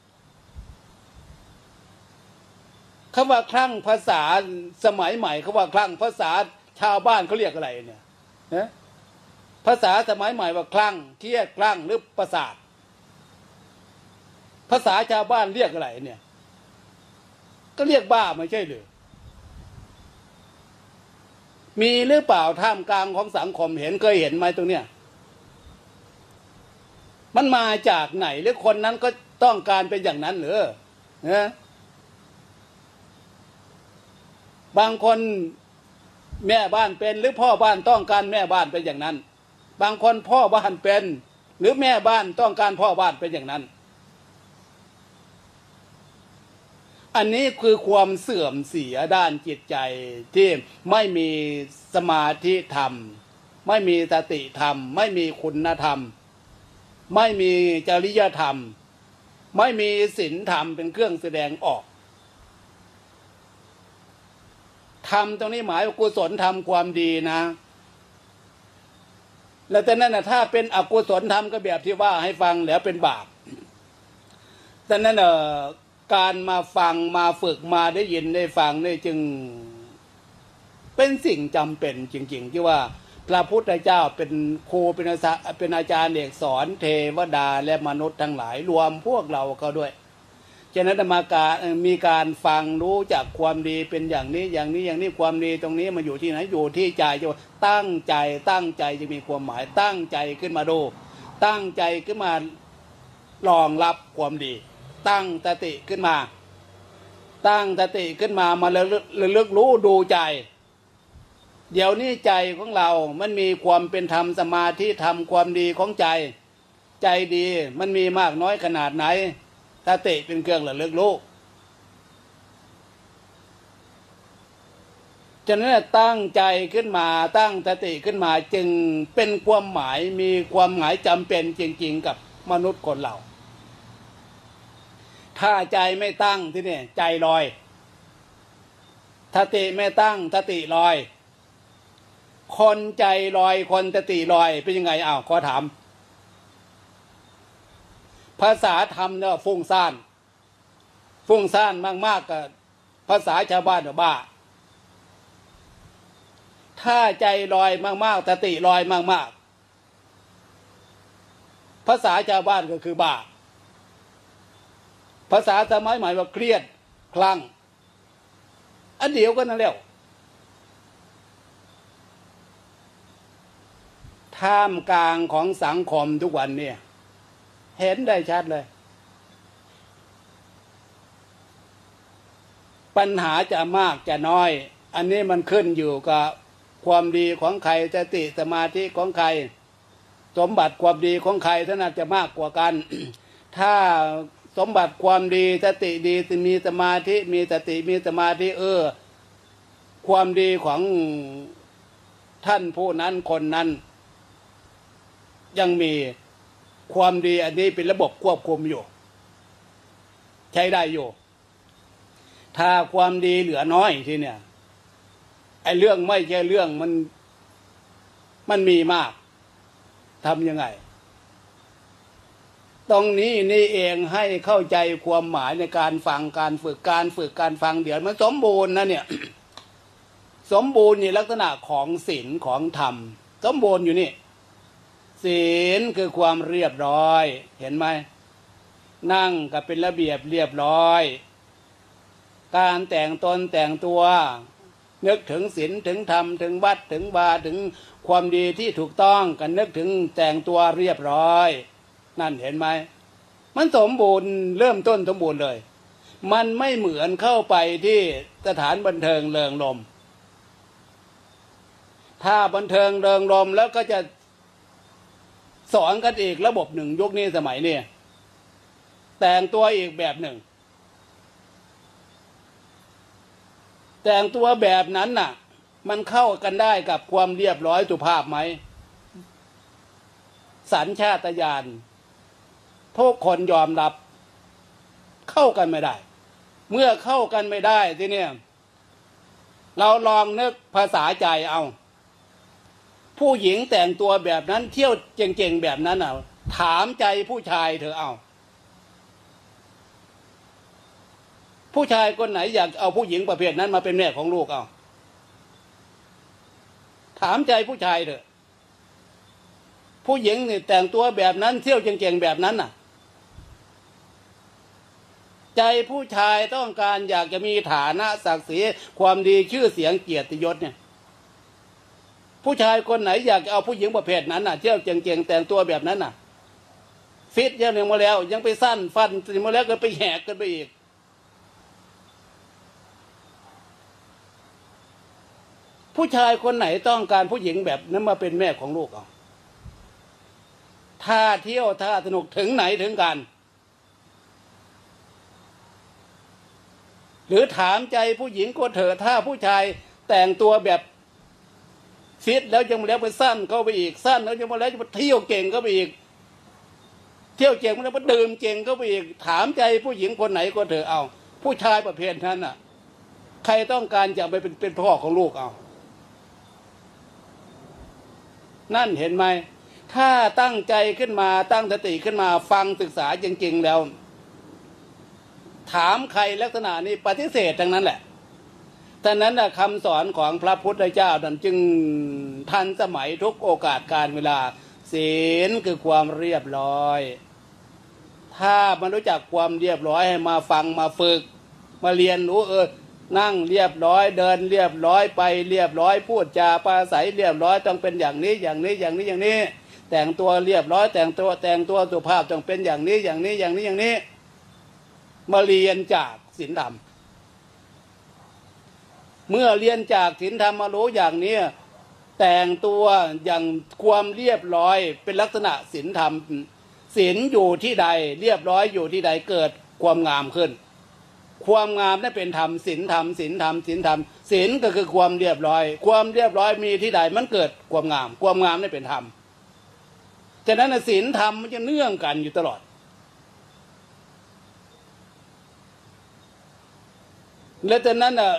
คำว่าคลั่งภาษาสมัยใหม่คำว่าคลั่งภาษาชาวบ้านเขาเรียกอะไรเนี่ยนะภาษาสมัยใหม่ว่าคลั่งเครียดคลั่งหรือประสาทภาษาชาวบ้านเรียกอะไรเนี่ยก็เรียกบ้าไม่ใช่หรือมีหรือเปล่าท่ามกลางของสังคมเห็นเคยเห็นไหมตรงเนี้ยมันมาจากไหนหรือคนนั้นก็ต้องการเป็นอย่างนั้นหรือนะบางคนแม่บ้านเป็นหรือพ่อบ้านต้องการแม่บ้านเป็นอย่างนั้นบางคนพ่อบ้านเป็นหรือแม่บ้านต้องการพ่อบ้านเป็นอย่างนั้นอันนี้คือความเสื่อมเสียด้านจิตใจที่ไม่มีสมาธิธรรมไม่มีสติธรรมไม่มีคุณธรรมไม่มีจริยธรรมไม่มีศีลธรรมเป็นเครื่องแสดงออกธรรมตรงนี้หมายว่ากุศลธรรมความดีนะแล้วแต่นั้นนะถ้าเป็นอกุศลธรรมก็แบบที่ว่าให้ฟังแล้วเป็นบาปแต่นั้นเอ่อการมาฟังมาฝึกมาได้ยินได้ฟังนี่จึงเป็นสิ่งจำเป็นจริงๆที่ว่าพระพุทธเจ้าเป็นครูเป็นอาจารย์เป็นอาจารย์เอกสอนเทวดาและมนุษย์ทั้งหลายรวมพวกเราก็ด้วยฉะนั้นธรรมการมีการฟังรู้จักความดีเป็นอย่างนี้อย่างนี้อย่างนี้ความดีตรงนี้มาอยู่ที่ไหนอยู่ที่ใจจะตั้งใจตั้งใจจะมีความหมายตั้งใจขึ้นมาดูตั้งใจขึ้นมารองรับความดีตั้งสติขึ้นมาตั้งสติขึ้นมามาระลึกรู้ดูใจเดี๋ยวนี้ใจของเรามันมีความเป็นธรรมสมาธิธรรมความดีของใจใจดีมันมีมากน้อยขนาดไหนสติเป็นเครื่องระลึกรู้ฉะนั้นตั้งใจขึ้นมาตั้งสติขึ้นมาจึงเป็นความหมายมีความหมายจำเป็นจริงๆกับมนุษย์คนเราถ้าใจไม่ตั้งที่นี่ใจลอยสติไม่ตั้งสติลอยคนใจลอยคนสติลอยเป็นยังไงอ้าวขอถามภาษาธรรมเนี่ยฟุ้งซ่านฟุ้งซ่านมากๆกับภาษาชาวบ้านบ้าถ้าใจลอยมากๆสติลอยมากๆภาษาชาวบ้านก็คือบ้าภาษาสมัยใหม่ว่าเครียดคลั่งอันเดียวกันนั่นแหละท่ามกลางของสังคมทุกวันเนี่ยเห็นได้ชัดเลยปัญหาจะมากจะน้อยอันนี้มันขึ้นอยู่กับความดีของใครสติสมาธิของใครสมบัติความดีของใครเท่านั้นจะมากกว่ากัน ถ้าสมบัติความดีสติดีมีสมาธิมีสติมีสมาธิเออความดีของท่านผู้นั้นคนนั้นยังมีความดีอันนี้เป็นระบบควบคุมอยู่ใช้ได้อยู่ถ้าความดีเหลือน้อยทีเนี่ยไอ้เรื่องไม่ใช่เรื่องมันมันมีมากทำยังไงตรงนี้นี่เองให้เข้าใจความหมายในการฟังการฝึกการฝึกการฟังเดี๋ยวมันสมบูรณ์นะเนี่ย สมบูรณ์ในลักษณะของศีลของธรรมสมบูรณ์อยู่นี่ศีลคือความเรียบร้อยเห็นไหมนั่งก็เป็นระเบียบเรียบร้อยการแต่งตนแต่งตัวนึกถึงศีลถึงธรรมถึงวัดถึงบาถึงความดีที่ถูกต้องกันนึกถึงแต่งตัวเรียบร้อยนั่นเห็นไหมมันสมบูรณ์เริ่มต้นสมบูรณ์เลยมันไม่เหมือนเข้าไปที่สถานบันเทิงเริงรมย์ถ้าบันเทิงเริงรมย์แล้วก็จะสอนกันอีกระบบหนึ่งยุคนี้สมัยนี้แต่งตัวอีกแบบหนึ่งแต่งตัวแบบนั้นน่ะมันเข้ากันได้กับความเรียบร้อยสุภาพไหมสัญชาตญาณทุกคนยอมรับเข้ากันไม่ได้เมื่อเข้ากันไม่ได้ทีเนี้ยเราลองนึกภาษาใจเอาผู้หญิงแต่งตัวแบบนั้นเที่ยวเจ๋งๆแบบนั้นเอาถามใจผู้ชายเธอเอาผู้ชายคนไหนอยากเอาผู้หญิงประเภทนั้นมาเป็นแม่ของลูกเอาถามใจผู้ชายเถอะผู้หญิงนี่แต่งตัวแบบนั้นเที่ยวเจ๋งๆแบบนั้นน่ะใจผู้ชายต้องการอยากจะมีฐานะศักดิ์ศรีความดีชื่อเสียงเกียรติยศเนี่ยผู้ชายคนไหนอยากจะเอาผู้หญิงประเภทนั้นน่ะเที่ยวเจ๋งๆแต่งตัวแบบนั้นน่ะฟิตยังมาแล้วยังไปสั้นฟันมาแล้วก็ไปแหกกันไปอีกผู้ชายคนไหนต้องการผู้หญิงแบบนั้นมาเป็นแม่ของลูกเอาถ้าเที่ยวถ้าสนุกถึงไหนถึงกันหรือถามใจผู้หญิงก็เถอะถ้าผู้ชายแต่งตัวแบบฟิตแล้วยังมาแล้วไปสั้นเข้าไปอีกสั้นแล้วยังมาแล้วจะไปเที่ยวเก่งเข้าไปอีกเที่ยวเก่งมาแล้วไปดื่มเก่งเข้าไปอีกถามใจผู้หญิงคนไหนก็เถอะเอาผู้ชายประเภทนั้นน่ะใครต้องการจะไปเป็นเป็นพ่อของลูกเอานั่นเห็นไหมถ้าตั้งใจขึ้นมาตั้งสติขึ้นมาฟังศึกษาจริงๆแล้วถามใครลักษณะนี้ปฏิเสธทั้งนั้นแหละฉะนั้นคำสอนของพระพุทธเจ้านั้นจึงทันสมัยทุกโอกาสการเวลาศีลคือความเรียบร้อยถ้ามันรู้จักความเรียบร้อยให้มาฟังมาฝึกมาเรียนรู้เออนั่งเรียบร้อยเดินเรียบร้อยไปเรียบร้อยพูดจาปราศัยเรียบร้อยต้องเป็นอย่างนี้อย่างนี้อย่างนี้อย่างนี้แต่งตัวเรียบร้อยแต่งตัวแต่งตัวสุภาพต้องเป็นอย่างนี้อย่างนี้อย่างนี้อย่างนี้มาเรียนจากศีลธรรมเมื่อเรียนจากศีลธรรมมารู้อย่างนี้แต่งตัวอย่างความเรียบร้อยเป็นลักษณะศีลธรรมศีลอยู่ที่ใดเรียบร้อยอยู่ที่ใดเกิดความงามขึ้นความงามนั่นเป็นธรรมศีลธรรมศีลธรรมศีลธรรมศีลก็คือความเรียบร้อยความเรียบร้อยมีที่ใดมันเกิดความงามความงามนั่นเป็นธรรมฉะนั้นศีลธรรมมันจะเนื่องกันอยู่ตลอดและฉะนั้นอ่ะ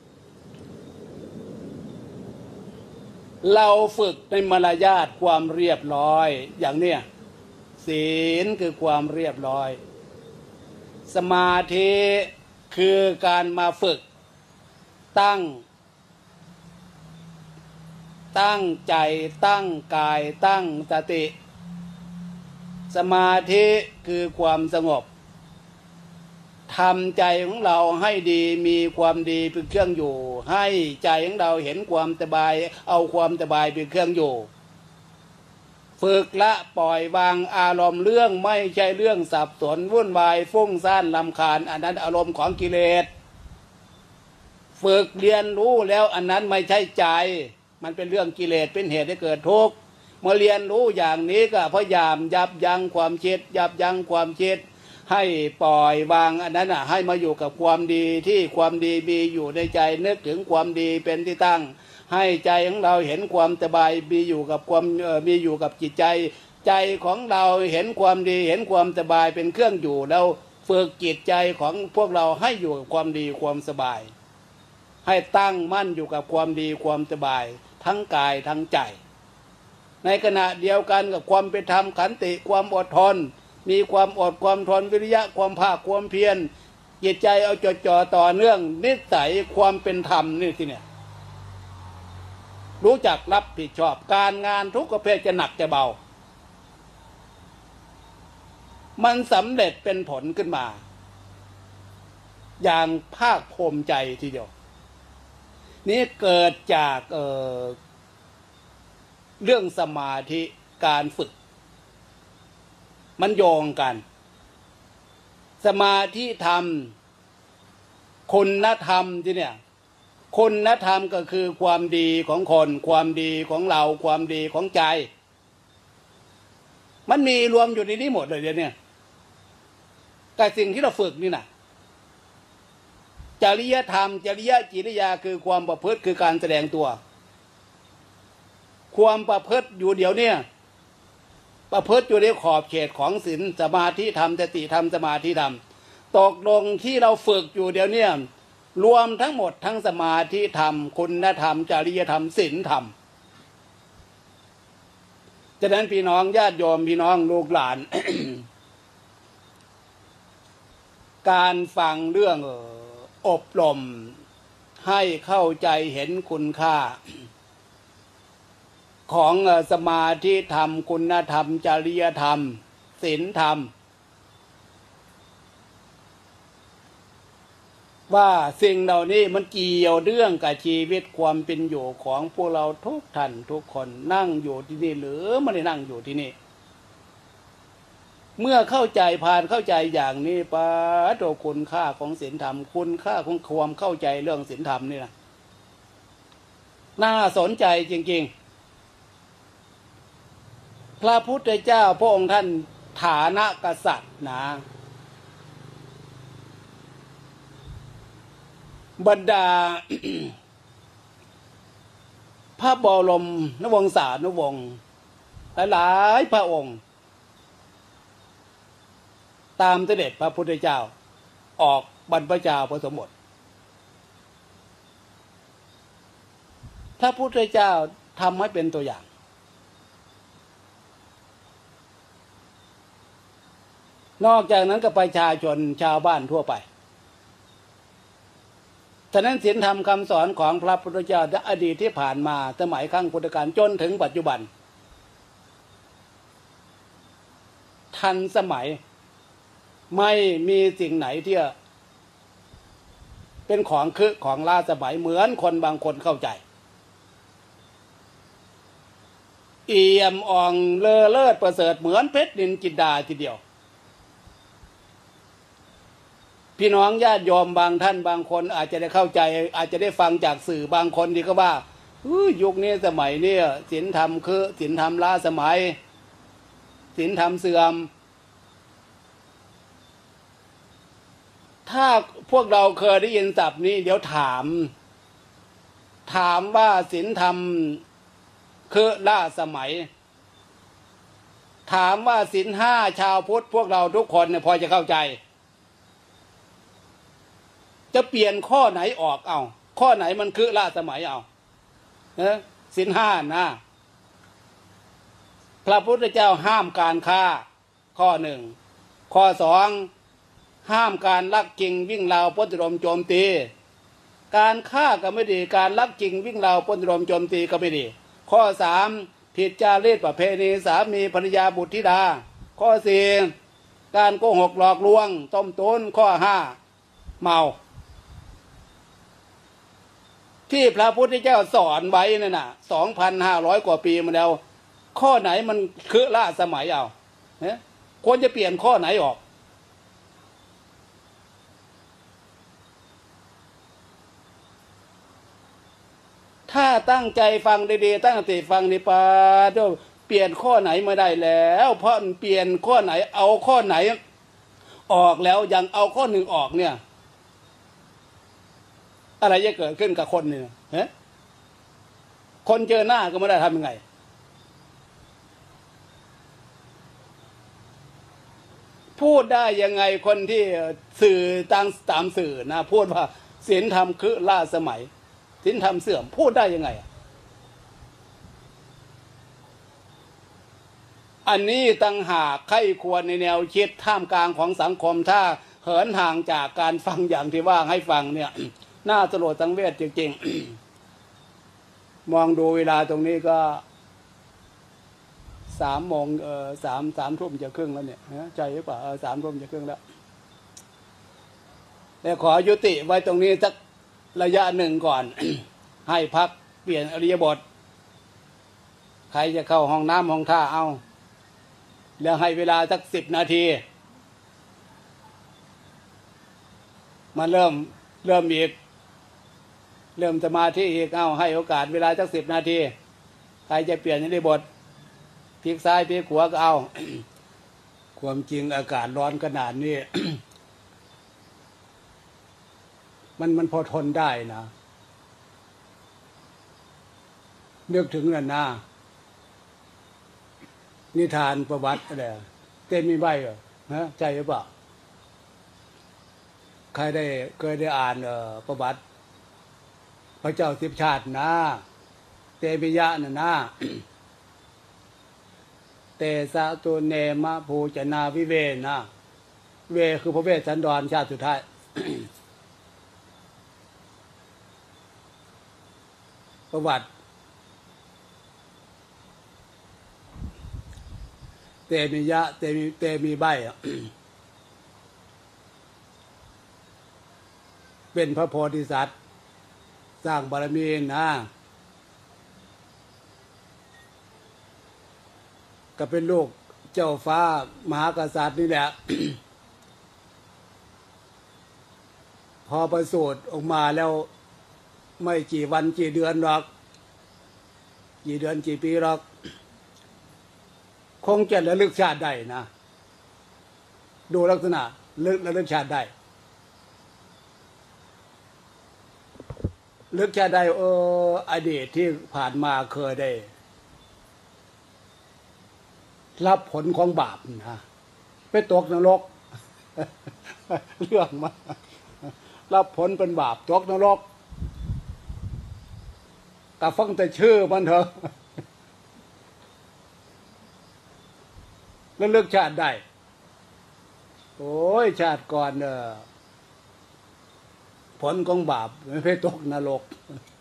เราฝึกในมารยาทความเรียบร้อยอย่างเนี้ยศีลคือความเรียบร้อยสมาธิคือการมาฝึกตั้งตั้งใจตั้งกายตั้งสติสมาธิคือความสงบทำใจของเราให้ดีมีความดีเป็นเครื่องอยู่ให้ใจของเราเห็นความสบายเอาความสบายเป็นเครื่องอยู่ฝึกละปล่อยวางอารมณ์เรื่องไม่ใช่เรื่องสับสนวุ่นวายฟุ้งซ่านรำคาญอันนั้นอารมณ์ของกิเลสฝึกเรียนรู้แล้วอันนั้นไม่ใช่ใจมันเป็นเรื่องกิเลสเป็นเหตุให้เกิดทุกข์เมื่อเรียนรู้อย่างนี้ก็พยายามยับยั้งความคิดยับยั้งความคิดให้ปล่อยวางอันนั้นอ่ะให้มาอยู่กับความดีที่ความดีมีอยู่ในใจนึกถึงความดีเป็นที่ตั้งให้ใจของเราเห็นความสบายมีอยู่กับความมีอยู่กับจิตใจใจของเราเห็นความดีเห็นความสบายเป็นเครื่องอยู่แล้วฝึกจิตใจของพวกเราให้อยู่กับความดีความสบายให้ตั้งมั่นอยู่กับความดีความสบายทั้งกายทั้งใจในขณะเดียวกันกับความเป็นธรรมขันติความอดทนมีความอดความทนวิริยะความภาคความเพียรจิตใจเอาจดจ่อต่อเนื่องนิสัยความเป็นธรรมนี่สิเนี่ยรู้จักรับผิดชอบการงานทุกประเภทจะหนักจะเบามันสำเร็จเป็นผลขึ้นมาอย่างภาคภูมิใจทีเดียวนี่เกิดจากเอ่อเรื่องสมาธิการฝึกมันโยงกันสมาธิธรรมคุณธรรมที่เนี่ยคุณธรรมก็คือความดีของคนความดีของเราความดีของใจมันมีรวมอยู่ในนี้หมดเลยเดี๋ยวนี้แต่สิ่งที่เราฝึกนี่นะจริยธรรมจริยจิริยาคือความประพฤติคือการแสดงตัวความประพฤติอยู่เดี๋ยวนี้ประพฤติอยู่ในขอบเขตของศีลสมาธิธรรมสติธรรมสมาธิธรรมตกลงที่เราฝึกอยู่เดี๋ยวนี้รวมทั้งหมดทั้งสมาธิธรรมคุณธรรมจริยธรรมศีลธรรมฉะนั้นพี่น้องญาติโยมพี่น้องลูกหลาน การฟังเรื่องอบรมให้เข้าใจเห็นคุณค่าของสมาธิธรรมคุณธรรมจริยธรรมศีลธรรมว่าสิ่งเหล่านี้มันเกี่ยวเรื่องกับชีวิตความเป็นอยู่ของพวกเราทุกท่านทุกคนนั่งอยู่ที่นี่หรือไม่ได้นั่งอยู่ที่นี่เมื่อเข้าใจผ่านเข้าใจอย่างนี้ปะตัวคุณค่าของศีลธรรมคุณค่าของความเข้าใจเรื่องศีลธรรมนี่นะน่าสนใจจริงๆพระพุทธเจ้าพระองค์ท่านฐานะกษัตริย์นะบรรดา พระบรมนวงศานุวงศ์หลายๆพระองค์ตามเสด็จพระพุทธเจ้าออกบรรพชาอุปสมบทพระพุทธเจ้าทำให้เป็นตัวอย่างนอกจากนั้นก็ประชาชนชาวบ้านทั่วไปฉะนั้นศีลธรรมคำสอนของพระพุทธเจ้าในอดีตที่ผ่านมาสมัยครั้งพุทธกาลจนถึงปัจจุบันทันสมัยไม่มีสิ่งไหนที่เป็นของคือของล้าสมัยเหมือนคนบางคนเข้าใจเอี่ยมอ่องเลอเลิศประเสริฐเหมือนเพชรนินจินดาทีเดียวพี่น้องญาติโยมบางท่านบางคนอาจจะได้เข้าใจอาจจะได้ฟังจากสื่อบางคนที่ก็ว่ายุคนี้สมัยนี้ศีลธรรมคือศีลธรรมล้าสมัยศีลธรรมเสื่อมถ้าพวกเราเคยได้ยินศัพท์นี้เดี๋ยวถามถามว่าศีลธรรมคือล้าสมัยถามว่าศีลห้าชาวพุทธพวกเราทุกคนเนี่ยพอจะเข้าใจจะเปลี่ยนข้อไหนออกเอาข้อไหนมันคือล้าสมัยเอาเออศีลห้านะพระพุทธเจ้าห้ามการฆ่าข้อหนึ่งข้อสองห้ามการลักจริงวิ่งราวปล้นรมโจมตีการฆ่าก็ไม่ดีการลักจริงวิ่งราวปล้นรมโจมตีก็ไม่ดีข้อสามผิดจารีตประเพณีสามีภรรยาบุตรธิดาข้อสี่การโกหกหลอกลวงต้มตุนข้อห้าเมาที่พระพุทธเจ้าสอนไว้นั่นน่ะสองพันห้าร้อยกว่าปีมาแล้วข้อไหนมันคือล้าสมัยเอาเนี่ยควรจะเปลี่ยนข้อไหนออกถ้าตั้งใจฟังดีๆตั้งสติฟังดีปาเดี๋ยวเปลี่ยนข้อไหนไม่ได้แล้วเพราะเปลี่ยนข้อไหนเอาข้อไหนออกแล้วยังเอาข้อหนึ่งออกเนี่ยอะไรจะเกิดขึ้นกับคนเนี่ยฮะคนเจอหน้าก็ไม่ได้ทำยังไงพูดได้ยังไงคนที่สื่อตามตามสื่อนะพูดว่าศีลธรรมคือล้าสมัยศีลธรรมเสื่อมพูดได้ยังไงอันนี้ตั้งหากใครควรในแนวคิดท่ามกลางของสังคมถ้าเหินห่างจากการฟังอย่างที่ว่าให้ฟังเนี่ยน่าสลดสังเวชจริงๆมองดูเวลาตรงนี้ก็สามโมงเออสามสามทุ่มจะครึ่งแล้วเนี่ยใจหรือเปล่าเออสามทุ่มจะครึ่งแล้วแต่ขอยุติไว้ตรงนี้สักระยะหนึ่งก่อน ให้พักเปลี่ยนอริยบทใครจะเข้าห้องน้ำห้องท่าเอาแล้วให้เวลาสักสิบนาทีมาเริ่มเริ่มอีกเริ่มสมาธิอีกเอาให้โอกาสเวลาสักสิบนาทีใครจะเปลี่ยนอริยบทพลิกซ้ายพลิกขวาก็เอา ความจริงอากาศร้อนขนาดนี้ มันมันพอทนได้นะนึกถึงนั่นนะนิทานประวัติอะไรเต้นมีใบเหรอฮะใจหรือเปล่าใครได้เคยได้อ่านเอ่อประวัติพระเจ้าสิบชาตินะเตมิยะน่ะนะ เตสะตุเนมะภูจนาวิเวนะเวคือพระเวสสันดรชาติสุดท้าย ประวัติเตมิยะเตมีเตมีใบ เป็นพระโพธิสัตว์สร้างบารมีนะก็เป็นลูกเจ้าฟ้ามหากษัตริย์นี่แหละ พอประสูติออกมาแล้วไม่กี่วันกี่เดือนหรอกกี่เดือนกี่ปีหรอกคงจะระลึกชาติได้นะดูลักษณะลึกระลึกชาติได้ลึกชาติได้เอออดีตที่ผ่านมาเคยได้รับผลของบาปนะไปตกนรก เรื่องมารับผลเป็นบาปตกนรกแต่ฟังแต่ชื่อมันเถอะแล้วเลือกชาติได้โอ้ยชาติก่อนเออผลของบาปไม่ไปตกนรก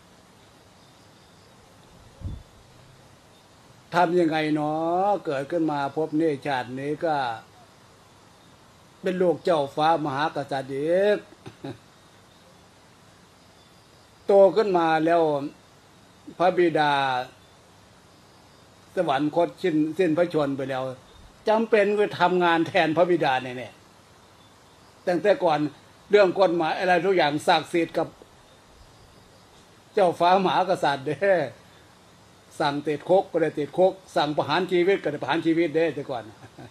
ทำยังไงเนาะเกิดขึ้นมาพบนี่ชาตินี้ก็เป็นลูกเจ้าฟ้ามหากษัตริย์อีกโตขึ้นมาแล้วพระบิดาสวรรคตสิ้นสิ้นพระชนม์ไปแล้วจำเป็นก็ทำงานแทนพระบิดาเนี่ยตั้งแต่ก่อนเรื่องกฎหมายอะไรทุกอย่างศักดิ์สิทธิ์กับเจ้าฟ้ามหากษัตริย์เด้สั่งติดคุกก็ได้ติดคุกสั่งประหารชีวิตก็ได้ประหารชีวิตเด้แต่ก่อน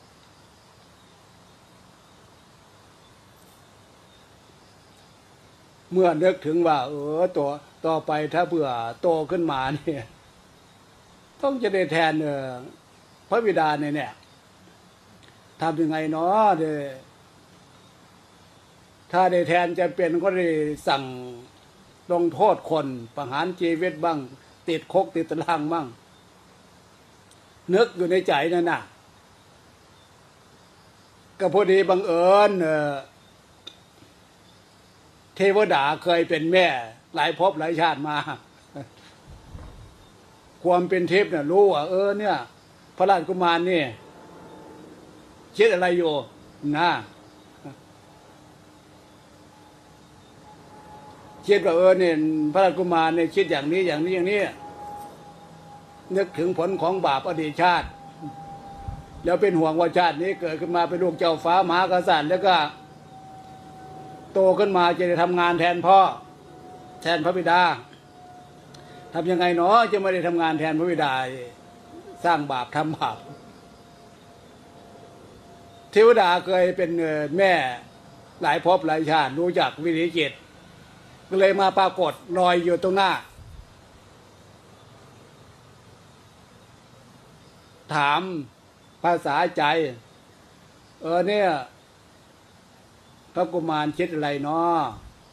เมื่อนึกถึงว่าเออตัวต่อไปถ้าเผื่อโตขึ้นมาเนี่ยต้องจะได้แทนเออพระบิดาเนี่ยเนี่ยทำยังไงเนาะเดถ้าได้แทนจะเป็นก็ได้สั่งลงโทษคนประหารชีวิตบ้างติดคุกติดตารางบ้างนึกอยู่ในใจนั่นน่ะก็พอดีบังเอิญเออเทวดาเคยเป็นแม่หลายภพหลายชาติมาความเป็นทิพย์เนี่ยรู้ว่าเออเนี่ยพระราชกุมารนี่คิดอะไรอยู่นะคิดว่าเออเนี่ยพระราชกุมารเนี่ยคิดอย่างนี้อย่างนี้อย่างนี้นึกถึงผลของบาปอดีตชาติแล้วเป็นห่วงว่าชาตินี้เกิดขึ้นมาเป็นลูกเจ้าฟ้ามหากษัตริย์แล้วก็โตขึ้นมาจะได้ทำงานแทนพ่อแทนพระบิดาทำยังไงเนาะจะไม่ได้ทำงานแทนพระบิดาสร้างบาปทำบาปเทวดาเคยเป็นแม่หลายภพหลายชาติรู้จักวิถีจิตก็เลยมาปรากฏลอยอยู่ตรงหน้าถามภาษาใจเออเนี่ยพระกุมารคิดอะไรเนาะ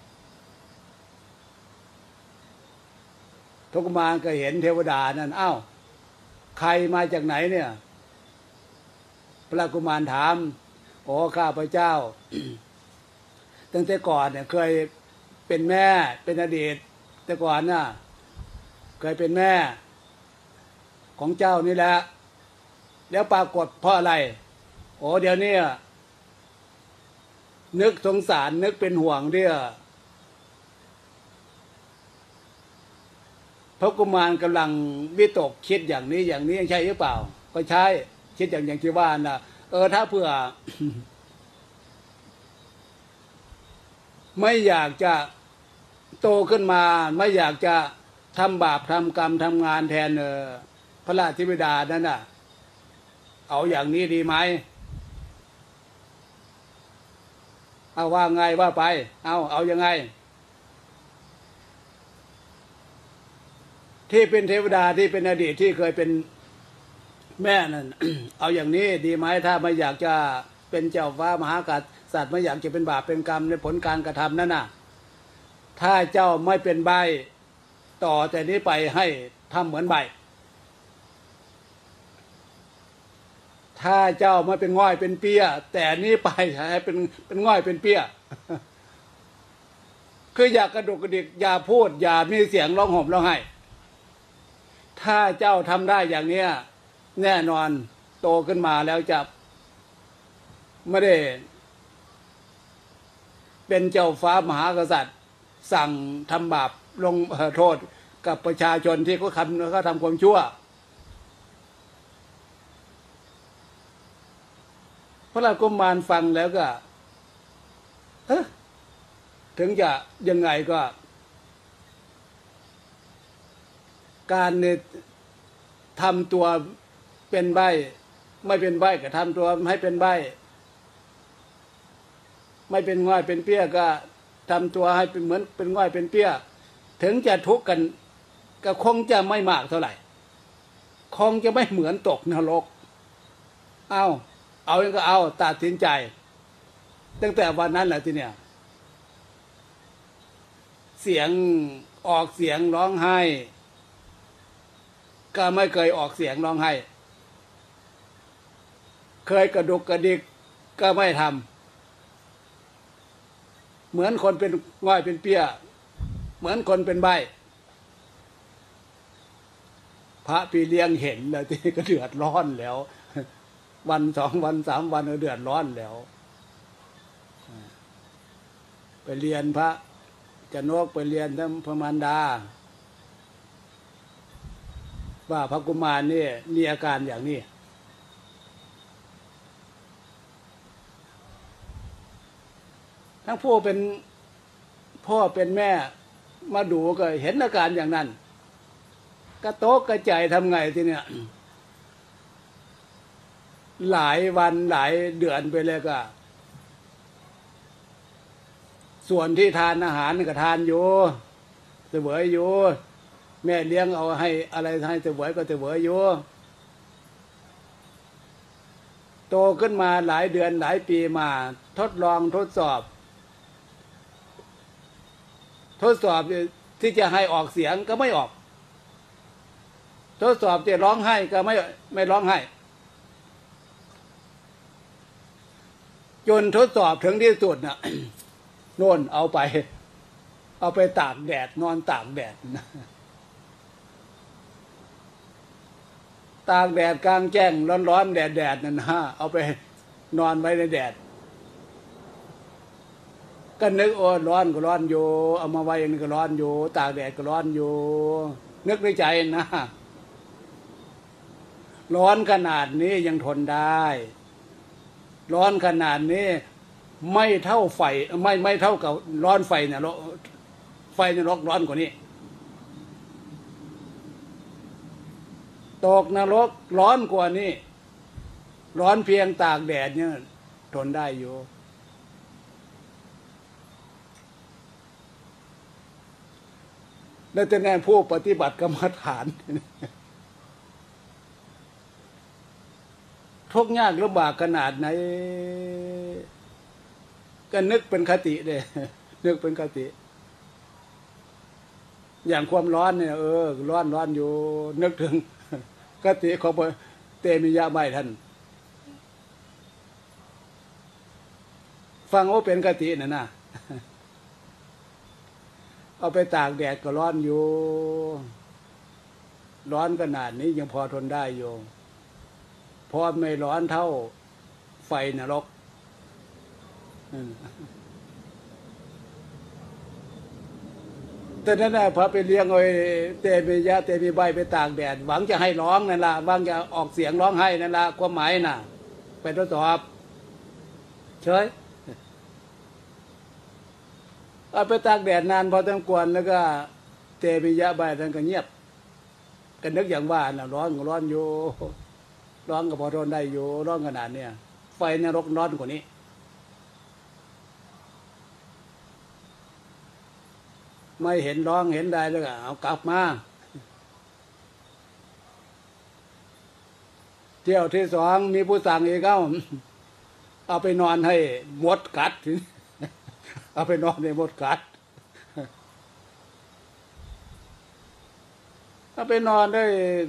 พระกุมารก็เห็นเทวดานั่นอ้าวใครมาจากไหนเนี่ยพระกุมารถามโอ้ข้าพระเจ้า ตั้งแต่ก่อนเนี่ยเคยเป็นแม่เป็นอดีตแต่ก่อนน่ะเคยเป็นแม่ของเจ้านี่แหละแล้วปรากฏเพราะอะไรโอ้เดี๋ยวนี้นึกสงสารนึกเป็นห่วงเดี่ยพระกุมารกำลังวิตกคิดอย่างนี้อย่างนี้ใช่หรือเปล่าก็ใช่คิดอย่างอย่างที่ว่าน่ะเออถ้าเผื่อ ไม่อยากจะโตขึ้นมาไม่อยากจะทำบาปทำกรรมทำงานแทนเออพระราชบิดานั่นน่ะเอาอย่างนี้ดีไหมเอาว่าไงว่าไปเอาเอายังไงที่เป็นเทวดาที่เป็นอดีตที่เคยเป็นแม่นั่น เอาอย่างนี้ดีไหมถ้าไม่อยากจะเป็นเจ้าฟ้ามหากษัตริย์ไม่อยากจะเป็นบาปเป็นกรรมในผลการกระทำนั่นน่ะถ้าเจ้าไม่เป็นใบต่อแต่นี้ไปให้ทำเหมือนใบถ้าเจ้าไม่เป็นง่อยเป็นเปี้ยแต่นี้ไปให้เป็นเป็นง่อยเป็นเปี้ย คืออย่ากระดุกกระดิกอย่าพูดอย่ามีเสียงร้องห่มร้องไห้ถ้าเจ้าทำได้อย่างเนี้ยแน่นอนโตขึ้นมาแล้วจะไม่ได้เป็นเจ้าฟ้ามหากษัตริย์สั่งทำบาปลงโทษกับประชาชนที่เขาทำเขาทำความชั่วพระราชกุมารฟังแล้วก็เอ๊ะถึงจะยังไงก็การเนี่ยทำตัวเป็นใบ้ไม่เป็นใบ้ก็ทำตัวให้เป็นใบ้ไม่เป็นง่อยเป็นเปี้ยก็ทำตัวให้เป็นเหมือนเป็นง่อยเป็นเปี้ยถึงจะทุกข์กันก็คงจะไม่มากเท่าไหร่คงจะไม่เหมือนตกนรกเอาเอาอย่างก็เอาตัดสินใจตั้งแต่วันนั้นแหละทีเนี้ยเสียงออกเสียงร้องไห้ก็ไม่เคยออกเสียงร้องไห้เคยกระดุกกระดิกก็ไม่ทำเหมือนคนเป็นง่อยเป็นเปี้ยเหมือนคนเป็นใบ้พระพี่เลี้ยงเห็นแล้วที่ก็เดือดร้อนแล้ววันสองวันสามวันก็เดือดร้อนแล้วไปเรียนพระจะนกไปเรียนทั้งพระมารดาว่าพระกุมารนี่มีอาการอย่างนี้ทั้งผู้เป็นพ่อเป็นแม่มาดูก็เห็นอาการอย่างนั้นกระโตกกระจายทำไงทีเนี้ยหลายวันหลายเดือนไปเลยก็ส่วนที่ทานอาหารก็ทานอยู่เสวยอยู่แม่เลี้ยงเอาให้อะไรให้เสวยก็เสวยอยู่โตขึ้นมาหลายเดือนหลายปีมาทดลองทดสอบทดสอบที่จะให้ออกเสียงก็ไม่ออกทดสอบที่ร้องไห้ก็ไม่ไม่ร้องไห้จนทดสอบถึงที่สุดน่ะ โน่นเอาไปเอาไปตากแดดนอนตากแดดตากแดดกลางแจ้งร้อนๆแดดๆนั่นฮะเอาไปนอนไว้ในแดดก็นึกโอ้ร้อนก็ร้อนอยู่เอามาไว้นี่ก็ร้อนอยู่ตากแดดก็ร้อนอยู่นึกในใจนะร้อนขนาดนี้ยังทนได้ร้อนขนาดนี้ไม่เท่าไฟไม่ไม่เท่ากับร้อนไฟเนี่ยไฟนรกร้อนกว่านี้ตกนรกร้อนกว่านี้ร้อนเพียงตากแดดเนี่ยทนได้อยู่แล้วแต่แน่ผู้ปฏิบัติกรรมฐานทุกข์ยากลำบากขนาดไหนก็นึกเป็นคติเลยนึกเป็นคติอย่างความร้อนเนี่ยเออร้อนร้อนอยู่นึกถึงคติของเตมิยะใบท่านฟังว่าเป็นคติน่ะนะเอาไปตากแดดก็ร้อนอยู่ร้อนขนาดนี้ยังพอทนได้อยู่พอไม่ร้อนเท่าไฟนรกแต่นั่นแหละพอไปเลี้ยงไอ้เตมิยะเตมิใบไปตากแดดหวังจะให้ร้องนั่นละหวังจะออกเสียงร้องไห้นั่นละความหมายน่ะไปทดสอบเฉยเอาไปตากแดดนานพอสมควรแล้วก็เตมิยะใบท่านก็เงียบกันนึกอย่างว่าน่ะร้อนก็ร้อนอยู่ร้อนก็พอทนได้อยู่ร้อนขนาดเนี้ยไฟนรกร้อนกว่านี้ไม่เห็นร้องเห็นได้แล้วก็เอากลับมาเที่ยวที่สองมีผู้สั่งอีกเอ้าเอาไปนอนให้มดกัดเอาไปนอนในมดกัดเอาไปนอนได้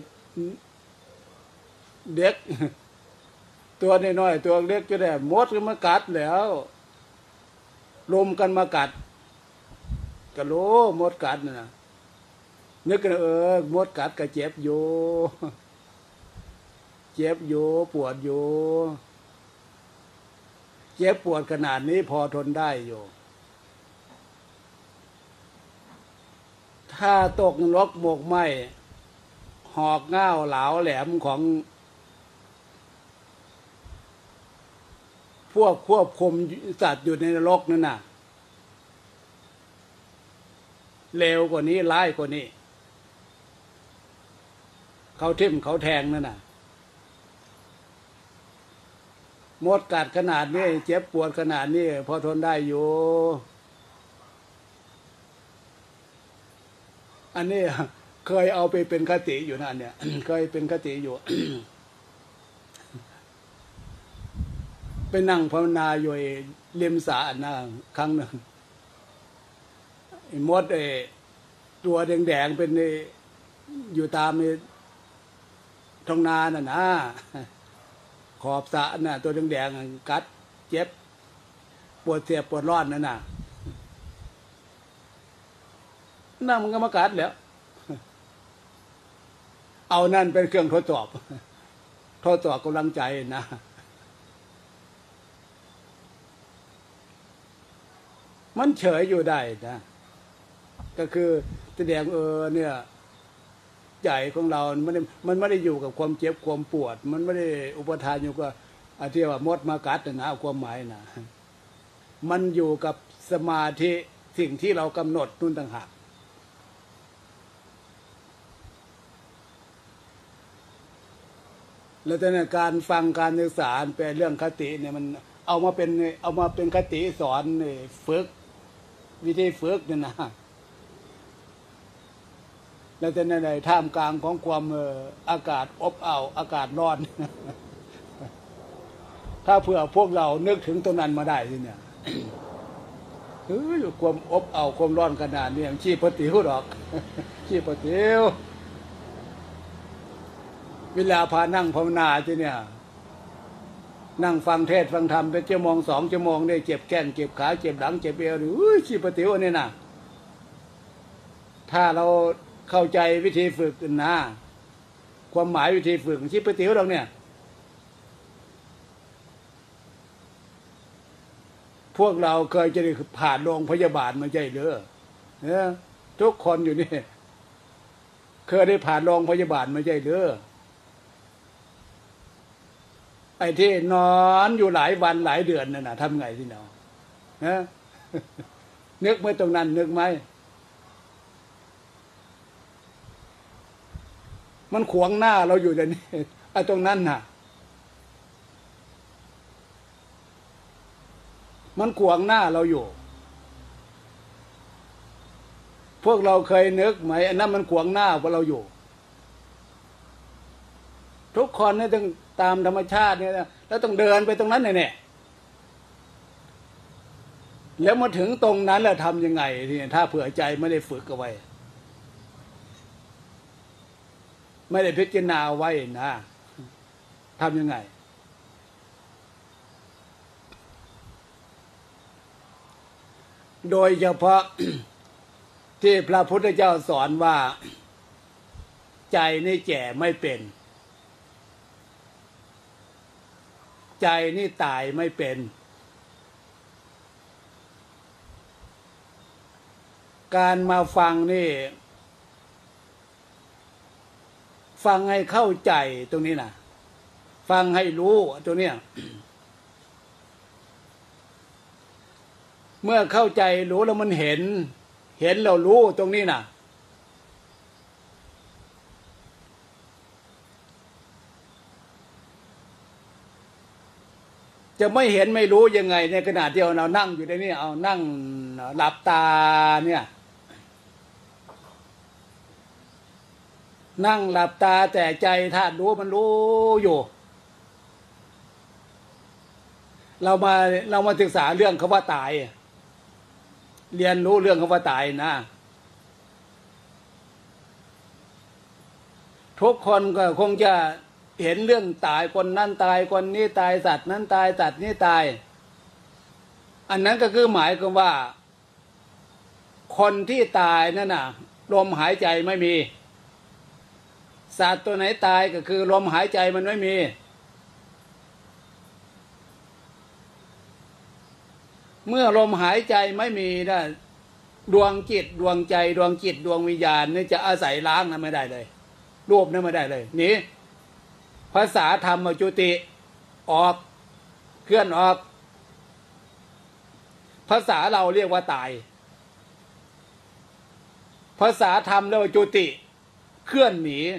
เด็กตัวน้อยๆตัวเล็กจะได้มดก็มากัดแล้วลมกันมากัดกะโลมดกัดนะนึกกันเออมดกัดก็เจ็บอยู่เจ็บอยู่ปวดอยู่เจ็บปวดขนาดนี้พอทนได้อยู่ถ้าตกนรกหมกไหมหอกง่าวเหลาแหลมของพวกควบคุมสัตว์อยู่ในนรกนั่นน่ะเลวกว่านี้ร้ายกว่านี้เขาทิ่มเขาแทงนั่นน่ะมดกัดขนาดนี้เจ็บปวดขนาดนี้พอทนได้อยู่อันนี้เคยเอาไปเป็นคติอยู่นั่นเนี่ย เคยเป็นคติอยู่ ไปนั่งภาวนาอยู่ริมสระนะครั้งหนึ่งมดไอ้ตัวแดงๆเป็นอยู่ตามท้องนาน่ะนะขอบสระน่ะตัวแดงๆกัดเจ็บปวดเสียบปวดร้อนนั่นน่ะนั่นมันก็มากัดแล้วเอานั่นเป็นเครื่องทดสอบทดสอบกำลังใจนะมันเฉยอยู่ได้นะก็คือแสดงเออเนี่ยใจของเรามันไม่ได้มันไม่ได้อยู่กับความเจ็บความปวดมันไม่ได้อุปทานอยู่กับอาที่ว่ามดมากัดนะเอาความหมายนะมันอยู่กับสมาธิสิ่งที่เรากำหนดนู่นต่างหากแล้วแต่การฟังการศึกษาเป็นเรื่องคติเนี่ยมันเอามาเป็นเอามาเป็นคติสอนฝึกวิธีฝึกเนี่ยนะแล้วแต่ในท่ามกลางของความอากาศอบอ้าวอากาศร้อน ถ้าเผื่อพวกเรานึกถึงตรงนั้นมาได้สิเนี่ยเฮ้ยความอบอ้าวความร้อนขนาดนี้ชี้ปฏิวดอก ชี้ปฏิวเวลาพานั่งภาวนาที่เนี่ยนั่งฟังเทศฟังธรรมเป็นชั่วโมงสองชั่วโมงได้เจ็บแข้งเจ็บขาเจ็บหลังเจ็บเอวหรือชี้ปฏิวนี่นะถ้าเราเข้าใจวิธีฝึกนะคความหมายวิธีฝึกชิปติ๋วเราเนี่ยพวกเราเคยจะได้ผ่านโรงพยาบาลมาใช่หรือเนี่ยทุกคนอยู่นี่เคยได้ผ่านโรงพยาบาลมาใช่หรือไอ้ที่นอนอยู่หลายวันหลายเดือนนั่นน่ะทำไงที่เนาะนะนึกไหมตรงนั้นนึกไหมมันขวางหน้าเราอยู่แต่นี่ไอ้ตรงนั้นน่ะมันขวางหน้าเราอยู่พวกเราเคยนึกไหมอันนั้นมันขวางหน้าพวกเราอยู่ทุกคนเนี่ยต้องตามธรรมชาติเนี่ยแล้วต้องเดินไปตรงนั้นเนี่ยแล้วมาถึงตรงนั้นแล้วทำยังไงทีนี้ถ้าเผื่อใจไม่ได้ฝึกเอาไว้ไม่ได้พิจารณาไว้นะทำยังไงโดยเฉพาะ ที่พระพุทธเจ้าสอนว่าใจนี่แก่ไม่เป็นใจนี่ตายไม่เป็นการมาฟังนี่ฟังให้เข้าใจตรงนี้นะฟังให้รู้ตรงเนี้ย เมื่อเข้าใจรู้แล้วมันเห็นเห็นเรารู้ตรงนี้นะจะไม่เห็นไม่รู้ยังไงในขณะที่เรานั่งอยู่ในนี้เอานั่งหลับตาเนี่ยนั่งหลับตาแต่ใจธาตุรู้มันรู้อยู่เรามาเรามาศึกษาเรื่องคำว่าตายเรียนรู้เรื่องคำว่าตายนะทุกคนก็คงจะเห็นเรื่องตายคนนั้นตายคนนี้ตายสัตว์นั้นตายสัตว์นี้ตายอันนั้นก็คือหมายความว่าคนที่ตายนั่นน่ะลมหายใจไม่มีสัตว์ตัวไหนตายก็คือลมหายใจมันไม่มีเมื่อลมหายใจไม่มีนะดวงจิตดวงใจดวงจิตดวงวิญญาณนี่จะอาศัยล้างนั้นไม่ได้เลยรูปนั้นไม่ได้เลยนี่ภาษาธรรมจุติออกเคลื่อนออกภาษาเราเรียกว่าตายภาษาธรรมเรียกว่าจุติเคลื่อนหนี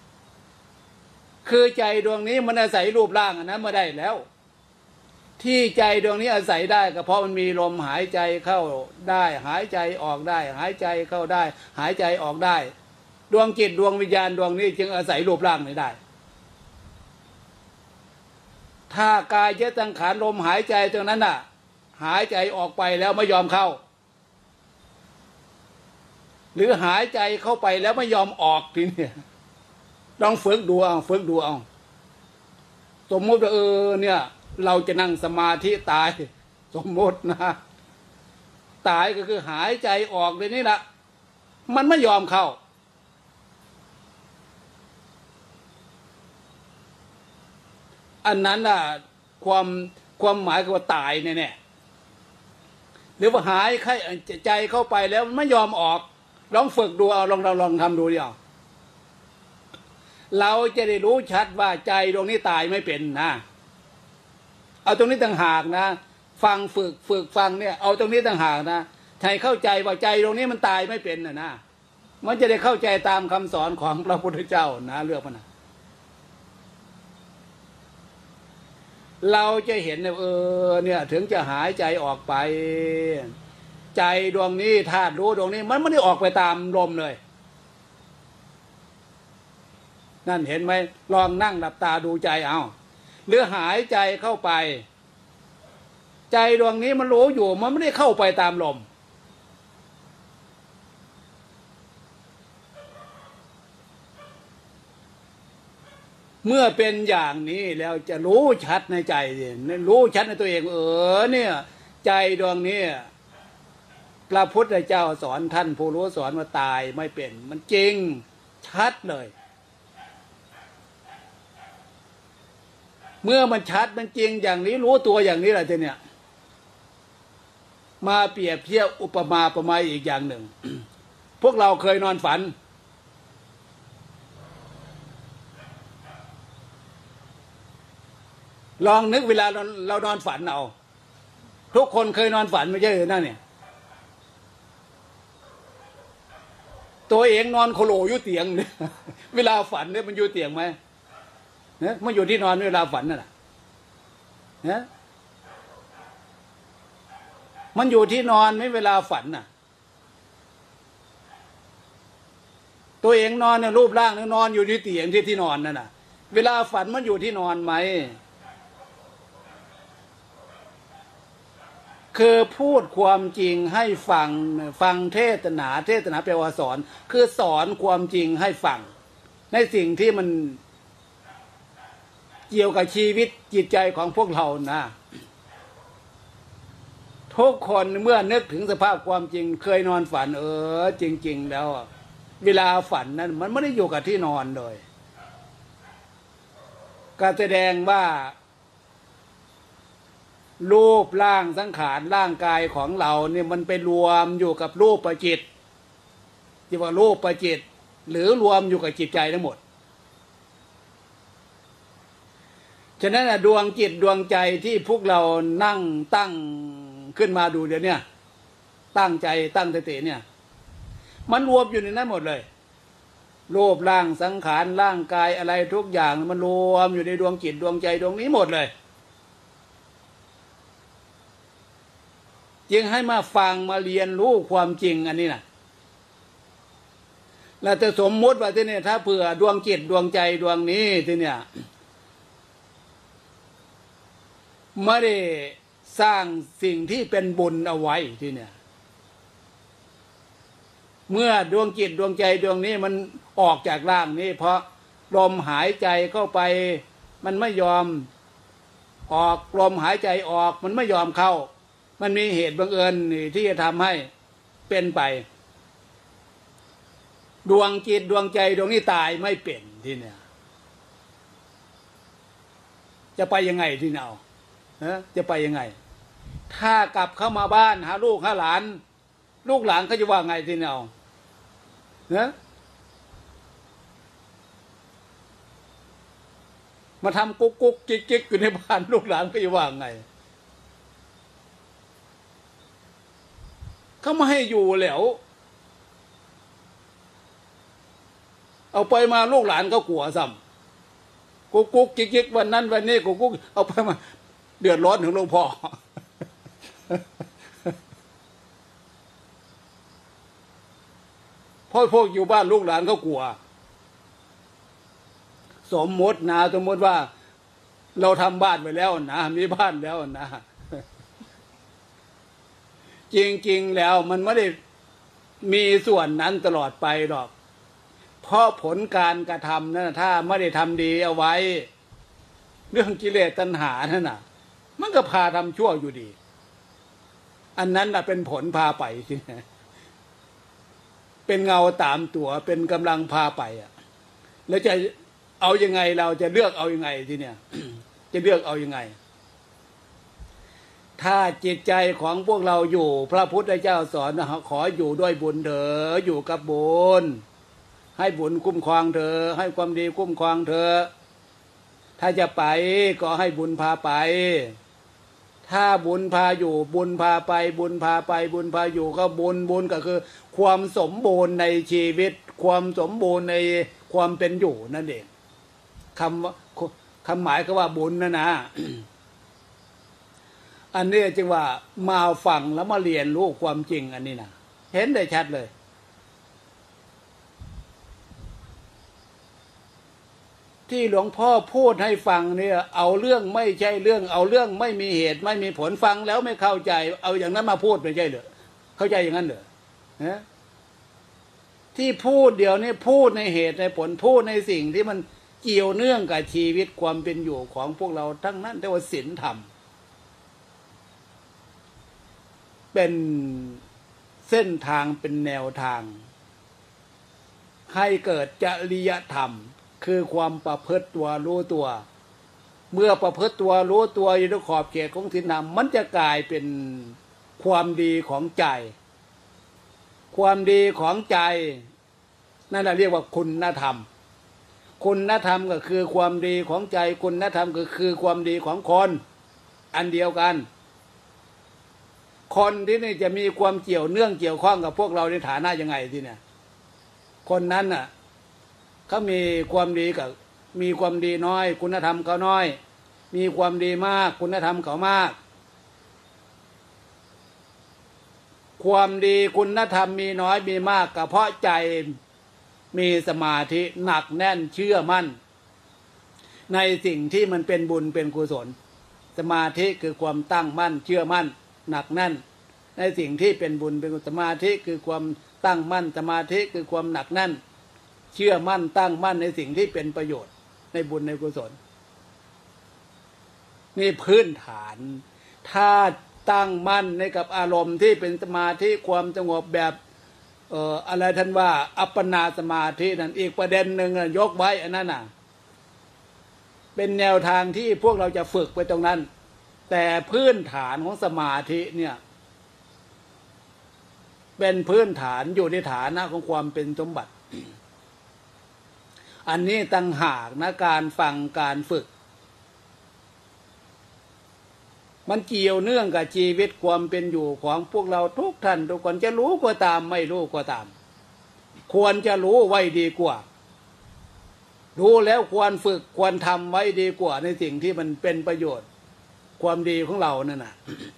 คือใจดวงนี้มันอาศัยรูปร่างอันนั้นไม่ได้แล้วที่ใจดวงนี้อาศัยได้ก็เพราะมันมีลมหายใจเข้าได้หายใจออกได้หายใจเข้าได้หายใจออกได้ดวงจิตดวงวิญญาณดวงนี้จึงอาศัยรูปร่างไม่ได้ถ้ากายเจตสังขารลมหายใจตรงนั้นน่ะหายใจออกไปแล้วไม่ยอมเข้าหรือหายใจเข้าไปแล้วไม่ยอมออกทีนี้ลองฝึกดูเอาฝึกดูเอาสมมติว่าเออเนี่ยเราจะนั่งสมาธิตายสมมตินะตายก็คือหายใจออกเลยนี่แหละมันไม่ยอมเข้าอันนั้นน่ะความความหมายคือว่าตายแน่ๆหรือว่าหายใจเข้าไปแล้วมันไม่ยอมออกลองฝึกดูเอาลองเราลองทำดูดิเอาเราจะได้รู้ชัดว่าใจตรงนี้ตายไม่เป็นนะเอาตรงนี้ต่างหากนะฟังฝึกฝึกฟังเนี่ยเอาตรงนี้ต่างหากนะให้เข้าใจว่าใจตรงนี้มันตายไม่เป็นนะนะมันจะได้เข้าใจตามคำสอนของพระพุทธเจ้านะเรื่องมันนะเราจะเห็นเออเนี่ยถึงจะหายใจออกไปใจดวงนี้ธาตุรู้ดวงนี้มันไม่ได้ออกไปตามลมเลยนั่นเห็นไหมลองนั่งหลับตาดูใจเอาหรือหายใจเข้าไปใจดวงนี้มันรู้อยู่มันไม่ได้เข้าไปตามลมเมื่อเป็นอย่างนี้แล้วจะรู้ชัดในใจรู้ชัดในตัวเองเออเนี่ยใจดวงนี้พระพุทธเจ้าสอนท่านผู้รู้สอนว่าตายไม่เป็นมันจริงชัดเลยเมื่อมันชัดมันจริงอย่างนี้รู้ตัวอย่างนี้แหละทีเนี่ยมาเปรียบเทียบอุปมาประมาณอีกอย่างหนึ่ง พวกเราเคยนอนฝันลองนึกเวลาเราเรานอนฝันเอาทุกคนเคยนอนฝันไม่ใช่หรือนั่นเนี่ยตัวเองนอนโคโลอยู่เตียงเนี่ยเวลาฝันเนี่ยมันอยู่เตียงไหมเนี่ยมันอยู่ที่นอนเวลาฝันนั่นแหละเนี่ยมันอยู่ที่นอนไม่เวลาฝันน่ะตัวเองนอนเนี่ยรูปร่างเนี่ยนอนอยู่ที่เตียงที่ที่นอนนั่นน่ะเวลาฝันมันอยู่ที่นอนไหมคือพูดความจริงให้ฟังฟังเทศนาเทศนาแปลว่าสอนคือสอนความจริงให้ฟังในสิ่งที่มันเกี่ยวกับชีวิตจิตใจของพวกเรานะทุกคนเมื่อนึกถึงสภาพความจริงเคยนอนฝันเออจริงๆแล้วเวลาฝันนั้นมันไม่ได้อยู่กับที่นอนเลยก็แสดงว่ารูปร่างสังขารร่างกายของเราเนี่ยมันไปรวมอยู่กับรูปประจิตที่ว่ารูปประจิตหรือรวมอยู่กับจิตใจทั้งหมดฉะนั้นดวงจิตดวงใจที่พวกเรานั่งตั้งขึ้นมาดูเดี๋ยวนี้ตั้งใจตั้งสติเนี่ยมันรวมอยู่ในนั้นหมดเลยรูปร่างสังขารร่างกายอะไรทุกอย่างมันรวมอยู่ในดวงจิตดวงใจดวงนี้หมดเลยจึงให้มาฟังมาเรียนรู้ความจริงอันนี้นะแล้วจะสมมุติว่าที่นี่ถ้าเผื่อดวงจิตดวงใจดวงนี้ที่เนี่ยไม่ได้สร้างสิ่งที่เป็นบุญเอาไว้ที่เนี่ยเมื่อดวงจิตดวงใจดวงนี้มันออกจากร่างนี้เพราะลมหายใจเข้าไปมันไม่ยอมออกลมหายใจออกมันไม่ยอมเข้ามันมีเหตุบังเอิญที่จะทำให้เป็นไปดวงจิตดวงใจดวงนี้ตายไม่เป็นที่เนี่ยจะไปยังไงที่เนี่ยจะไปยังไงถ้ากลับเข้ามาบ้านหาลูกหาหลานลูกหลานเขาจะว่าไงที่เนี่ยนะมาทำกุ๊กกุ๊กกิ๊กกิ๊กอยู่ในบ้านลูกหลานเขาจะว่าไงเขาไม่ให้อยู่แล้วเอาไปมาลูกหลานก็กลัวซ้ำกุ๊กกุ๊กกิ๊กกิ๊กวันนั้นวันนี้กุ๊กกุ๊กเอาไปมาเดือดร้อนถึงหลวงพ่อพ่อพวกอยู่บ้านลูกหลานเขากลัวสมมตินะสมมติว่าเราทำบ้านไปแล้วนะมีบ้านแล้วนะจริงๆแล้วมันไม่ได้มีส่วนนั้นตลอดไปหรอกเพราะผลการกระทำนั้นถ้าไม่ได้ทำดีเอาไว้เรื่องกิเลสตัณหานั่นน่ะมันก็พาทำชั่วอยู่ดีอันนั้นน่ะเป็นผลพาไปสิเป็นเงาตามตัวเป็นกำลังพาไปอ่ะแล้วจะเอายังไงเราจะเลือกเอายังไงทีเนี้ย จะเลือกเอายังไงถ้าจิตใจของพวกเราอยู่พระพุทธเจ้าสอนนะขออยู่ด้วยบุญเถอะอยู่กับบุญให้บุญคุ้มครองเธอให้ความดีคุ้มครองเธอถ้าจะไปก็ให้บุญพาไปถ้าบุญพาอยู่บุญพาไปบุญพาไปบุญพาอยู่ก็บุญบุญก็คือความสมบูรณ์ในชีวิตความสมบูรณ์ในความเป็นอยู่นั่นเองคำคำหมายก็ว่าบุญนะนะ อันนี้จึงว่ามาฟังแล้วมาเรียนรู้ความจริงอันนี้นะเห็นได้ชัดเลยที่หลวงพ่อพูดให้ฟังเนี่ยเอาเรื่องไม่ใช่เรื่องเอาเรื่องไม่มีเหตุไม่มีผลฟังแล้วไม่เข้าใจเอาอย่างนั้นมาพูดไม่ใช่เหรอเข้าใจอย่างนั้นเหรอนะที่พูดเดี๋ยวนี้พูดในเหตุในผลพูดในสิ่งที่มันเกี่ยวเนื่องกับชีวิตความเป็นอยู่ของพวกเราทั้งนั้นแต่ว่าศีลธรรมเป็นเส้นทางเป็นแนวทางให้เกิดจริยธรรมคือความประพฤติตัวรู้ตัวเมื่อประพฤติตัวรู้ตัวอยู่ในขอบเขตของศีลธรรมมันจะกลายเป็นความดีของใจความดีของใจนั่นแหละเรียกว่าคุณธรรมคุณธรรมก็คือความดีของใจคุณธรรมก็คือความดีของคนอันเดียวกันคนที่นี่จะมีความเกี่ยวเนื่องเกี่ยวข้องกับพวกเราในฐานะยังไงที่เนี่ยคนนั้นน่ะเขามีความดีกับมีความดีน้อยคุณธรรมเขาน้อยมีความดีมากคุณธรรมเขามากความดีคุณธรรมมีน้อยมีมากก็เพราะใจมีสมาธิหนักแน่นเชื่อมั่นในสิ่งที่มันเป็นบุญเป็นกุศลสมาธิคือความตั้งมั่นเชื่อมั่นหนักแน่นในสิ่งที่เป็นบุญเป็นกุศลสมาธิคือความตั้งมั่นสมาธิคือความหนักแน่นเชื่อมั่นตั้งมั่นในสิ่งที่เป็นประโยชน์ในบุญในกุศลนี่พื้นฐานถ้าตั้งมั่นในกับอารมณ์ที่เป็นสมาธิความสงบแบบเอ่ออะไรท่านว่าอัปปนาสมาธินั่นอีกประเด็นหนึ่งยกไว้อันนั้นน่ะเป็นแนวทางที่พวกเราจะฝึกไปตรงนั้นแต่พื้นฐานของสมาธิเนี่ยเป็นพื้นฐานอยู่ในฐานะของความเป็นสมบัติอันนี้ต่างหากนะการฟังการฝึกมันเกี่ยวเนื่องกับชีวิตความเป็นอยู่ของพวกเราทุกท่านทุกคนจะรู้ก็ตามไม่รู้ก็ตามควรจะรู้ไว้ดีกว่ารู้แล้วควรฝึกควรทำไว้ดีกว่าในสิ่งที่มันเป็นประโยชน์ความดีของเรานั่นน่ะ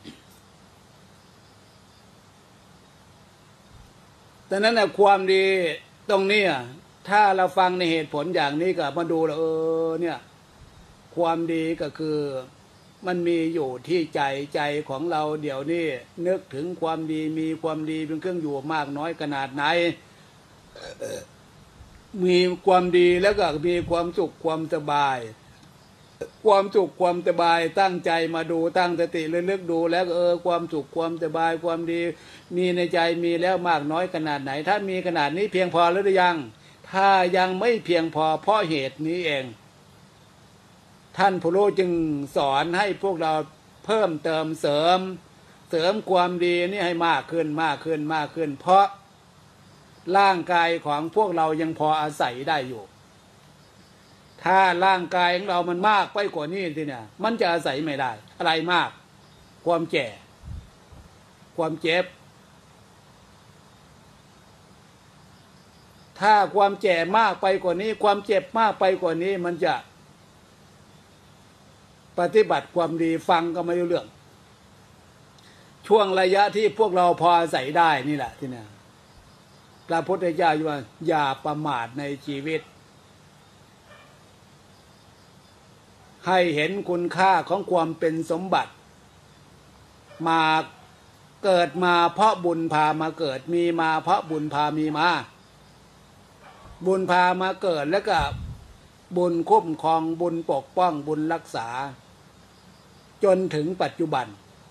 แต่นั้นน่ะความดีตรงนี้ถ้าเราฟังในเหตุผลอย่างนี้ก็มาดูแล้วเออเนี่ยความดีก็คือมันมีอยู่ที่ใจใจของเราเดี๋ยวนี้นึกถึงความดีมีความดีเป็นเครื่องอยู่มากน้อยขนาดไหนมีความดีแล้วก็มีความสุขความสบายความสุขความสบายตั้งใจมาดูตั้งสติระลึกดูแล้วเออความสุขความสบายความดีมีในใจมีแล้วมากน้อยขนาดไหนถ้ามีขนาดนี้เพียงพอหรือยังถ้ายังไม่เพียงพอเพราะเหตุนี้เองท่านผู้รู้จึงสอนให้พวกเราเพิ่มเติมเสริมเสริมความดีนี่ให้มากขึ้นมากขึ้นมากขึ้นเพราะร่างกายของพวกเรายังพออาศัยได้อยู่ถ้าร่างกายของเรามันมากไปกว่านี้ทีเนี่ยมันจะอาศัยไม่ได้อะไรมากความแก่ความเจ็บถ้าความแก่มากไปกว่านี้ความเจ็บมากไปกว่านี้มันจะปฏิบัติความดีฟังก็ไม่รู้เรื่องช่วงระยะที่พวกเราพออาศัยได้นี่แหละที่เนี่ยพระพุทธเจ้าว่าอย่าประมาทในชีวิตให้เห็นคุณค่าของความเป็นสมบัติมาเกิดมาเพราะบุญพามาเกิดมีมาเพราะบุญพามีมาบุญพามาเกิดแล้วก็บุญคุ้มครองบุญปกป้องบุญรักษาจนถึงปัจจุบัน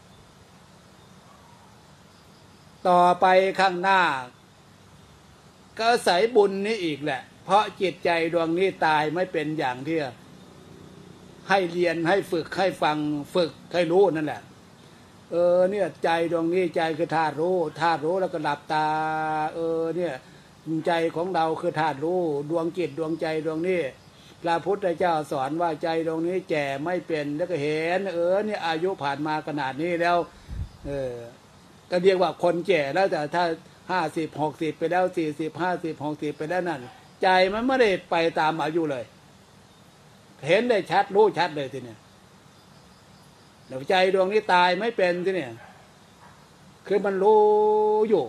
ต่อไปข้างหน้าก็อาศัยบุญนี้อีกแหละเพราะจิตใจดวงนี้ตายไม่เป็นอย่างที่ให้เรียนให้ฝึกให้ฟังฝึกให้รู้นั่นแหละเออเนี่ยใจดวงนี้ใจคือธาตุรู้ธาตุรู้แล้วก็หลับตาเออเนี่ยใจของเราคือธาตุรู้ดวงจิตดวงใจดวงนี้พระพุทธเจ้าสอนว่าใจดวงนี้แก่ไม่เป็นแล้วก็เห็นเออเนี่ยอายุผ่านมาขนาดนี้แล้วเออก็เรียกว่าคนแก่แล้วแต่ถ้าห้าสิบหกสิบไปแล้วสี่สิบห้าสิบหกสิบไปแล้วนั่นใจมันไม่ได้ไปตามอายุเลยเห็นได้ชัดรู้ชัดเลยทีเนี้ยเดี๋ยวใจดวงนี้ตายไม่เป็นทีเนี้ยคือมันรู้อยู่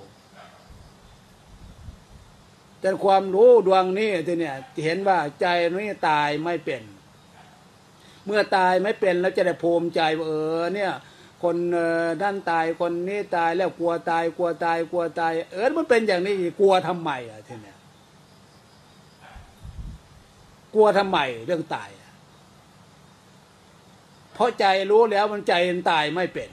แต่ความรู้ดวงนี้ทีเนี้ยเห็นว่าใจนี้ตายไม่เป็นเมื่อตายไม่เป็นแล้วจะได้ภูมิใจว่าเออเนี่ยคนด้านตายคนนี้ตายแล้วกลัวตายกลัวตายกลัวตายเออมันเป็นอย่างนี้กลัวทำไมอ่ะทีเนี้ยกลัวทำไมเรื่องตายเพราะใจรู้แล้วมันใจมันตายไม่เป็น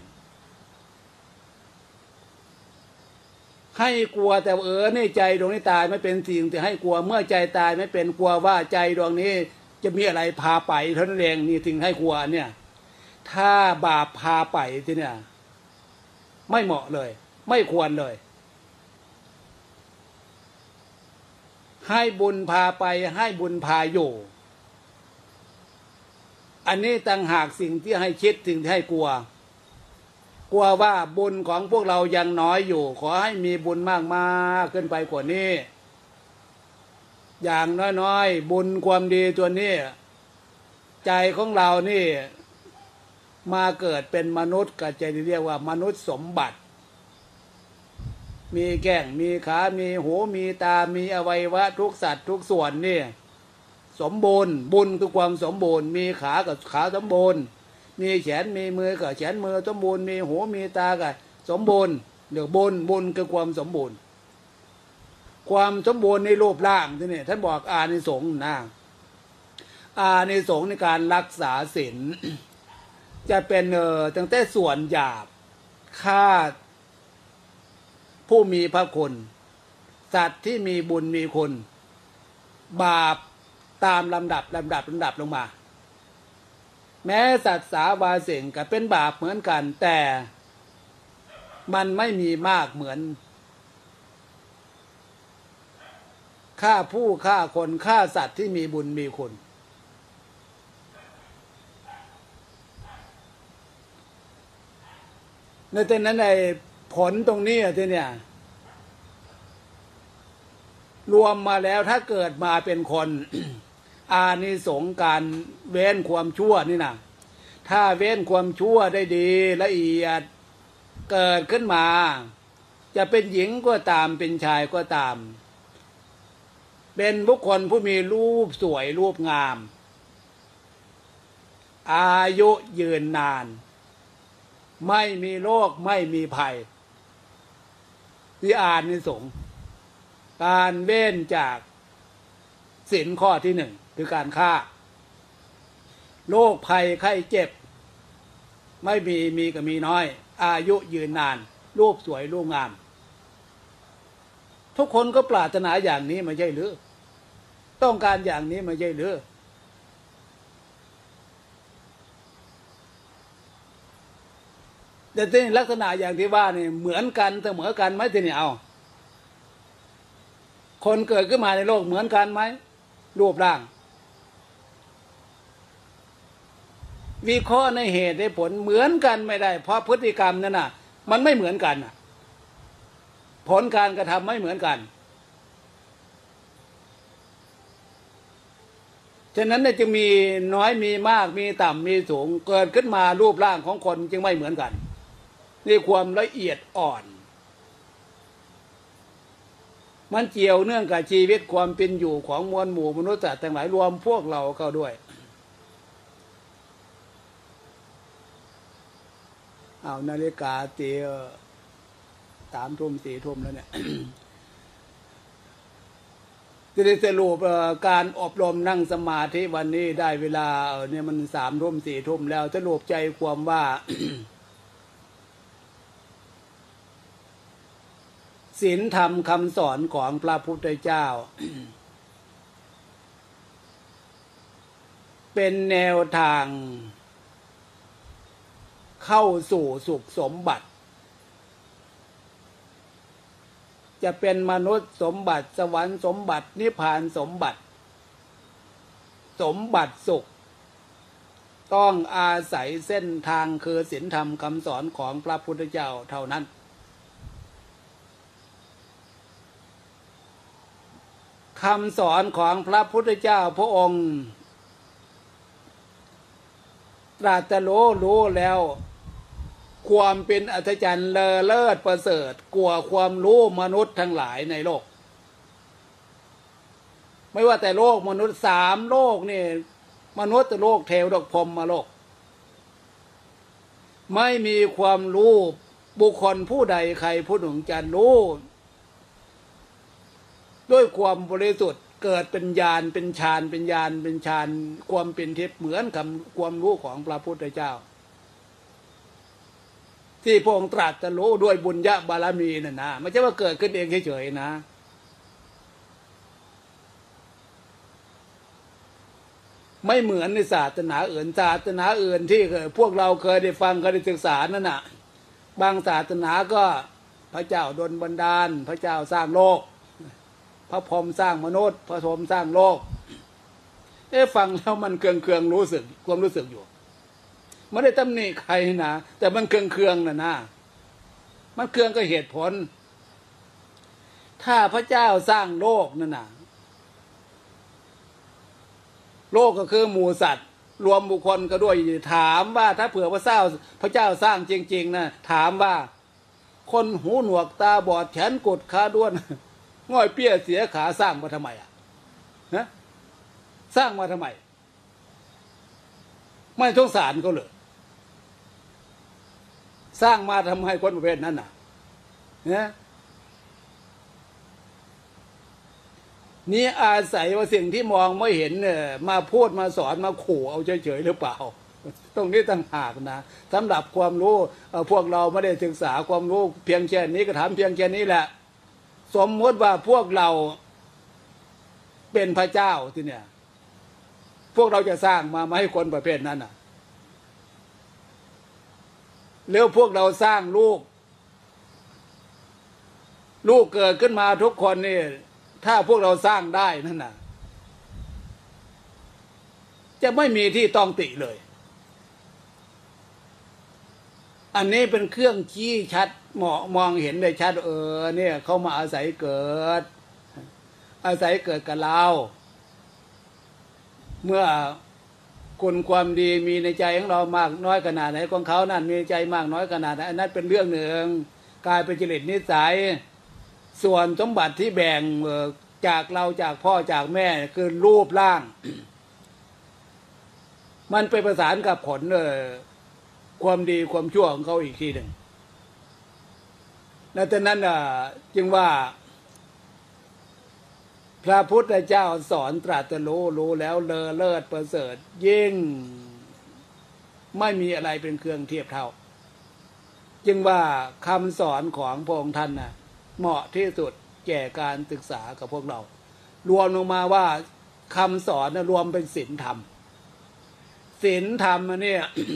ให้กลัวแต่เออนี่ใจดวงนี้ตายไม่เป็นสิ่งที่ให้กลัวเมื่อใจตายไม่เป็นกลัวว่าใจดวงนี้จะมีอะไรพาไปเท่านั้นเองนี่ถึงให้กลัวเนี่ยถ้าบาปพาไปที่เนี่ยไม่เหมาะเลยไม่ควรเลยให้บุญพาไปให้บุญพาอยู่อันนี้ต่างหากสิ่งที่ให้คิดสิ่งที่ให้กลัวกลัวว่าบุญของพวกเรายังน้อยอยู่ขอให้มีบุญมากๆขึ้นไปกว่านี้อย่างน้อยๆบุญความดีตัวนี้ใจของเรานี่มาเกิดเป็นมนุษย์ก็จะเรียกว่ามนุษย์สมบัติมีแก้งมีขามีหูมีตามีอวัยวะทุกสัตว์ทุกส่วนนี่สมบูรณ์บุญคือความสมบูรณ์มีขากับขาสมบูรณ์มีแขนมีมือกับแขนมือสมบูรณ์มีหูมีตากับสมบูรณ์เดี๋ยวบุญบุญคือความสมบูรณ์ความสมบูรณ์ในรูปร่างที่นี่ท่านบอกอานิสงส์นะอานิสงส์ในการรักษาศีลจะเป็นเออตั้งแต่ส่วนหยาบฆ่าผู้มีพระคุณสัตว์ที่มีบุญมีคุณบาปตามลำดับลำดับลำดับลงมาแม้สัตว์สาวาสิงก็เป็นบาปเหมือนกันแต่มันไม่มีมากเหมือนฆ่าผู้ฆ่าคนฆ่าสัตว์ที่มีบุญมีคุณในแต่นั้นในผลตรงนี้ที่เนี่ยรวมมาแล้วถ้าเกิดมาเป็นคน อานิสงส์การเว้นความชั่วนี่นะถ้าเว้นความชั่วได้ดีละเอียดเกิดขึ้นมาจะเป็นหญิงก็ตามเป็นชายก็ตามเป็นบุคคลผู้มีรูปสวยรูปงามอายุยืนนานไม่มีโรคไม่มีภัยที่อานิสงส์การเว้นจากศีลข้อที่หนึ่งคือการฆ่าโรคภัยไข้เจ็บไม่มีมีก็มีน้อยอายุยืนนานรูปสวยรูปงามทุกคนก็ปรารถนาอย่างนี้ไม่ใช่หรือต้องการอย่างนี้ไม่ใช่หรือแต่ที่ลักษณะอย่างที่ว่านี่เหมือนกันเสมอกันไหมทีนี้เอาคนเกิดขึ้นมาในโลกเหมือนกันไหมรูปร่างวิเคราะห์ในเหตุในผลเหมือนกันไม่ได้เพราะพฤติกรรมนั่นน่ะมันไม่เหมือนกันน่ะผลการกระทำไม่เหมือนกันฉะนั้นเนี่ยจึงมีน้อยมีมากมีต่ำมีสูงเกิดขึ้นมารูปร่างของคนจึงไม่เหมือนกันนี่ความละเอียดอ่อนมันเกี่ยวเนื่องกับชีวิตความเป็นอยู่ของมวลหมู่มนุษย์สัตว์ทั้งหลายรวมพวกเราเข้าด้วยเอานาฬิกาตีสามทุ่มสี่ทุ่มแล้วเนี่ย จะได้สรุปการอบรมนั่งสมาธิวันนี้ได้เวลาเนี่ยมันสามทุ่มสี่ทุ่มแล้วสรุปใจความว่า ศีลธรรมคำสอนของพระพุทธเจ้า เป็นแนวทางเข้าสู่สุขสมบัติจะเป็นมนุษย์สมบัติสวรรค์สมบัตินิพพานสมบัติสมบัติสุขต้องอาศัยเส้นทางคือศีลธรรมคำสอนของพระพุทธเจ้าเท่านั้นคำสอนของพระพุทธเจ้าพระองค์ตรัสรู้รู้แล้วความเป็นอัศจรรย์เลอเลิศประเสริฐกว่าความรู้มนุษย์ทั้งหลายในโลกไม่ว่าแต่โลกมนุษย์สามโลกนี่มนุษย์โลกเทวดาพรหมโลกไม่มีความรู้บุคคลผู้ใดใครผู้หนึ่งจะรู้ด้วยความบริสุทธิ์เกิดเป็นญาณเป็นฌานเป็นญาณเป็นฌานความเป็นทิพย์เหมือนกับความรู้ของพระพุทธเจ้าที่พระองค์ตรัสรู้ด้วยบุญญาบารมีน่ะนะไม่ใช่ว่าเกิดขึ้นเองเฉยๆนะ < ไม่เหมือนในศาสนาอื่นศาสนาอื่นที่พวกเราเคยได้ฟังเคยได้ศึกษานั่นน่ะบางศาสนาก็พระเจ้าดลบันดาลพระเจ้าสร้างโลกพระพรหมสร้างมนุษย์พระพรหมสร้างโลกเอ๊ะฟังแล้วมันเคืองเคืองรู้สึกความรู้สึกอยู่ไม่ได้ตำหนิใครนะแต่มันเคืองเคืองน่ะนะมันเคืองก็เหตุผลถ้าพระเจ้าสร้างโลกนั่นน่ะโลกก็คือหมู่สัตว์รวมบุคคลก็ด้วยถามว่าถ้าเผื่อพระเจ้าพระเจ้าสร้างจริงๆนะถามว่าคนหูหนวกตาบอดแขนกุดขาด้วนง่อยเปี้ยเสียขาสร้างมาทำไมอ่ะนะสร้างมาทำไมไม่สงสารเขาเลยสร้างมาทำให้คนประเภทนั้นน่ะนะนี่อาศัยว่าสิ่งที่มองไม่เห็นเนี่ยมาพูดมาสอนมาขู่เอาเฉยๆหรือเปล่าตรงนี้ต่างหากนะสำหรับความรู้พวกเราไม่ได้ศึกษาความรู้เพียงแค่นี้ก็ถามเพียงแค่นี้แหละสมมติว่าพวกเราเป็นพระเจ้าที่เนี่ยพวกเราจะสร้างมามาให้คนประเภทนั้นน่ะแล้วพวกเราสร้างลูกลูกเกิดขึ้นมาทุกคนนี่ถ้าพวกเราสร้างได้นั่นน่ะจะไม่มีที่ต้องติเลยอันนี้เป็นเครื่องชี้ชัดมองมองเห็นได้ชัดเออเนี่ยเขามาอาศัยเกิดอาศัยเกิดกับเราเมื่อคุณความดีมีในใจของเรามากน้อยขนาดไหนของเขานั่นมีใจมากน้อยขนาดไหนอันนั้นเป็นเรื่องหนึ่งกลายเป็นจริตนิสัยส่วนสมบัติที่แบ่งจากเราจากพ่อจากแม่คือรูปร่าง มันไปประสานกับผลความดีความชั่วของเขาอีกทีหนึ่งและฉะนั้นจึงว่าพระพุทธเจ้าสอนตรัสรู้รู้แล้วเลอเลิศประเสริฐยิ่งไม่มีอะไรเป็นเครื่องเทียบเท่าจึงว่าคำสอนของพระองค์ท่านน่ะเหมาะที่สุดแก่การศึกษากับพวกเรารวมลงมาว่าคำสอนรวมเป็นศีลธรรมศีลธรรมเนี่ย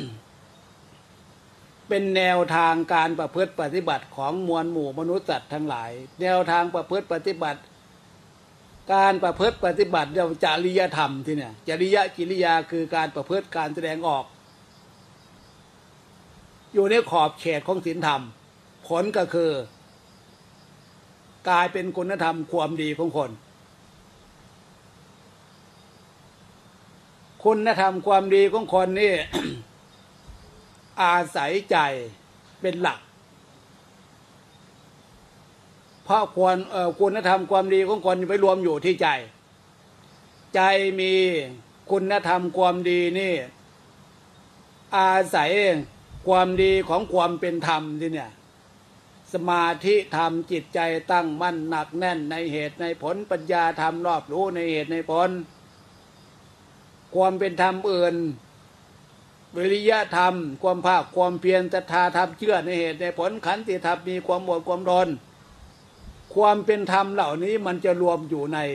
เป็นแนวทางการประพฤติปฏิบัติของมวลหมู่มนุษย์สัตว์ทั้งหลายแนวทางประพฤติปฏิบัติการประพฤติปฏิบัติเรียกว่าจริยธรรมที่เนี่ยจริยกิริยาคือการประพฤติการแสดงออกอยู่ในขอบเขตของศีลธรรมผลก็คือกลายเป็นคุณธรรมความดีของคนคุณธรรมความดีของคนนี่ อาศัยใจเป็นหลักเพราะควรเอ่อคุณธรรมความดีของคนไปรวมอยู่ที่ใจใจมีคุณธรรมความดีนี่อาศัยความดีของความเป็นธรรมที่เนี่ยสมาธิธรรมจิตใจตั้งมั่นหนักแน่นในเหตุในผลปัญญาธรรมรอบรู้ในเหตุในผลความเป็นธรรมอื่นวิริยะธรรมความภาคความเพียรศรัทธาธรรมเชื่อในเหตุในผลขันติธรรมมีความอดความทนความเป็นธรรมเหล่านี้มันจะรวมอยู่ใน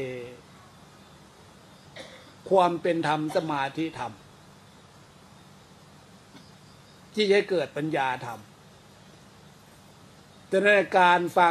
ความเป็นธรรมสมาธิธรรมที่จะเกิดปัญญาธรรมแต่ในการฟัง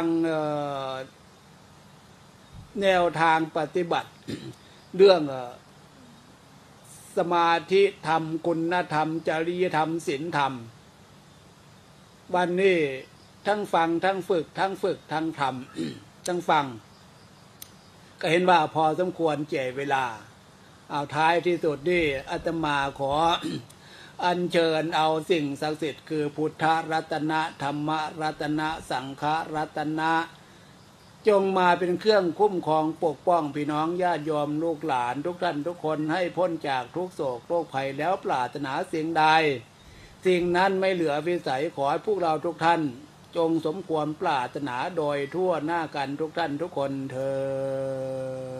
แนวทางปฏิบัติ เรื่องสมาธิธรรมคุณธรรมจริยธรรมศีลธรรมวันนี้ทั้งฟังทั้งฝึกทั้งฝึกทั้งทำ ทั้งฟังก็เห็นว่าพอสมควรแก่เวลาเอาท้ายที่สุดนี่อาตมาขอ อัญเชิญเอาสิ่งศักดิ์สิทธิ์คือพุทธรัตนะธรรมรัตนะสังฆรัตนะจงมาเป็นเครื่องคุ้มครองปกป้องพี่น้องญาติโยมลูกหลานทุกท่านทุกคนให้พ้นจากทุกโศกโรคภัยแล้วปรารถนาสิ่งใดสิ่งนั้นไม่เหลือวิสัยขอให้พวกเราทุกท่านจงสมควรปรารถนาโดยทั่วหน้ากันทุกท่านทุกคนเทอญ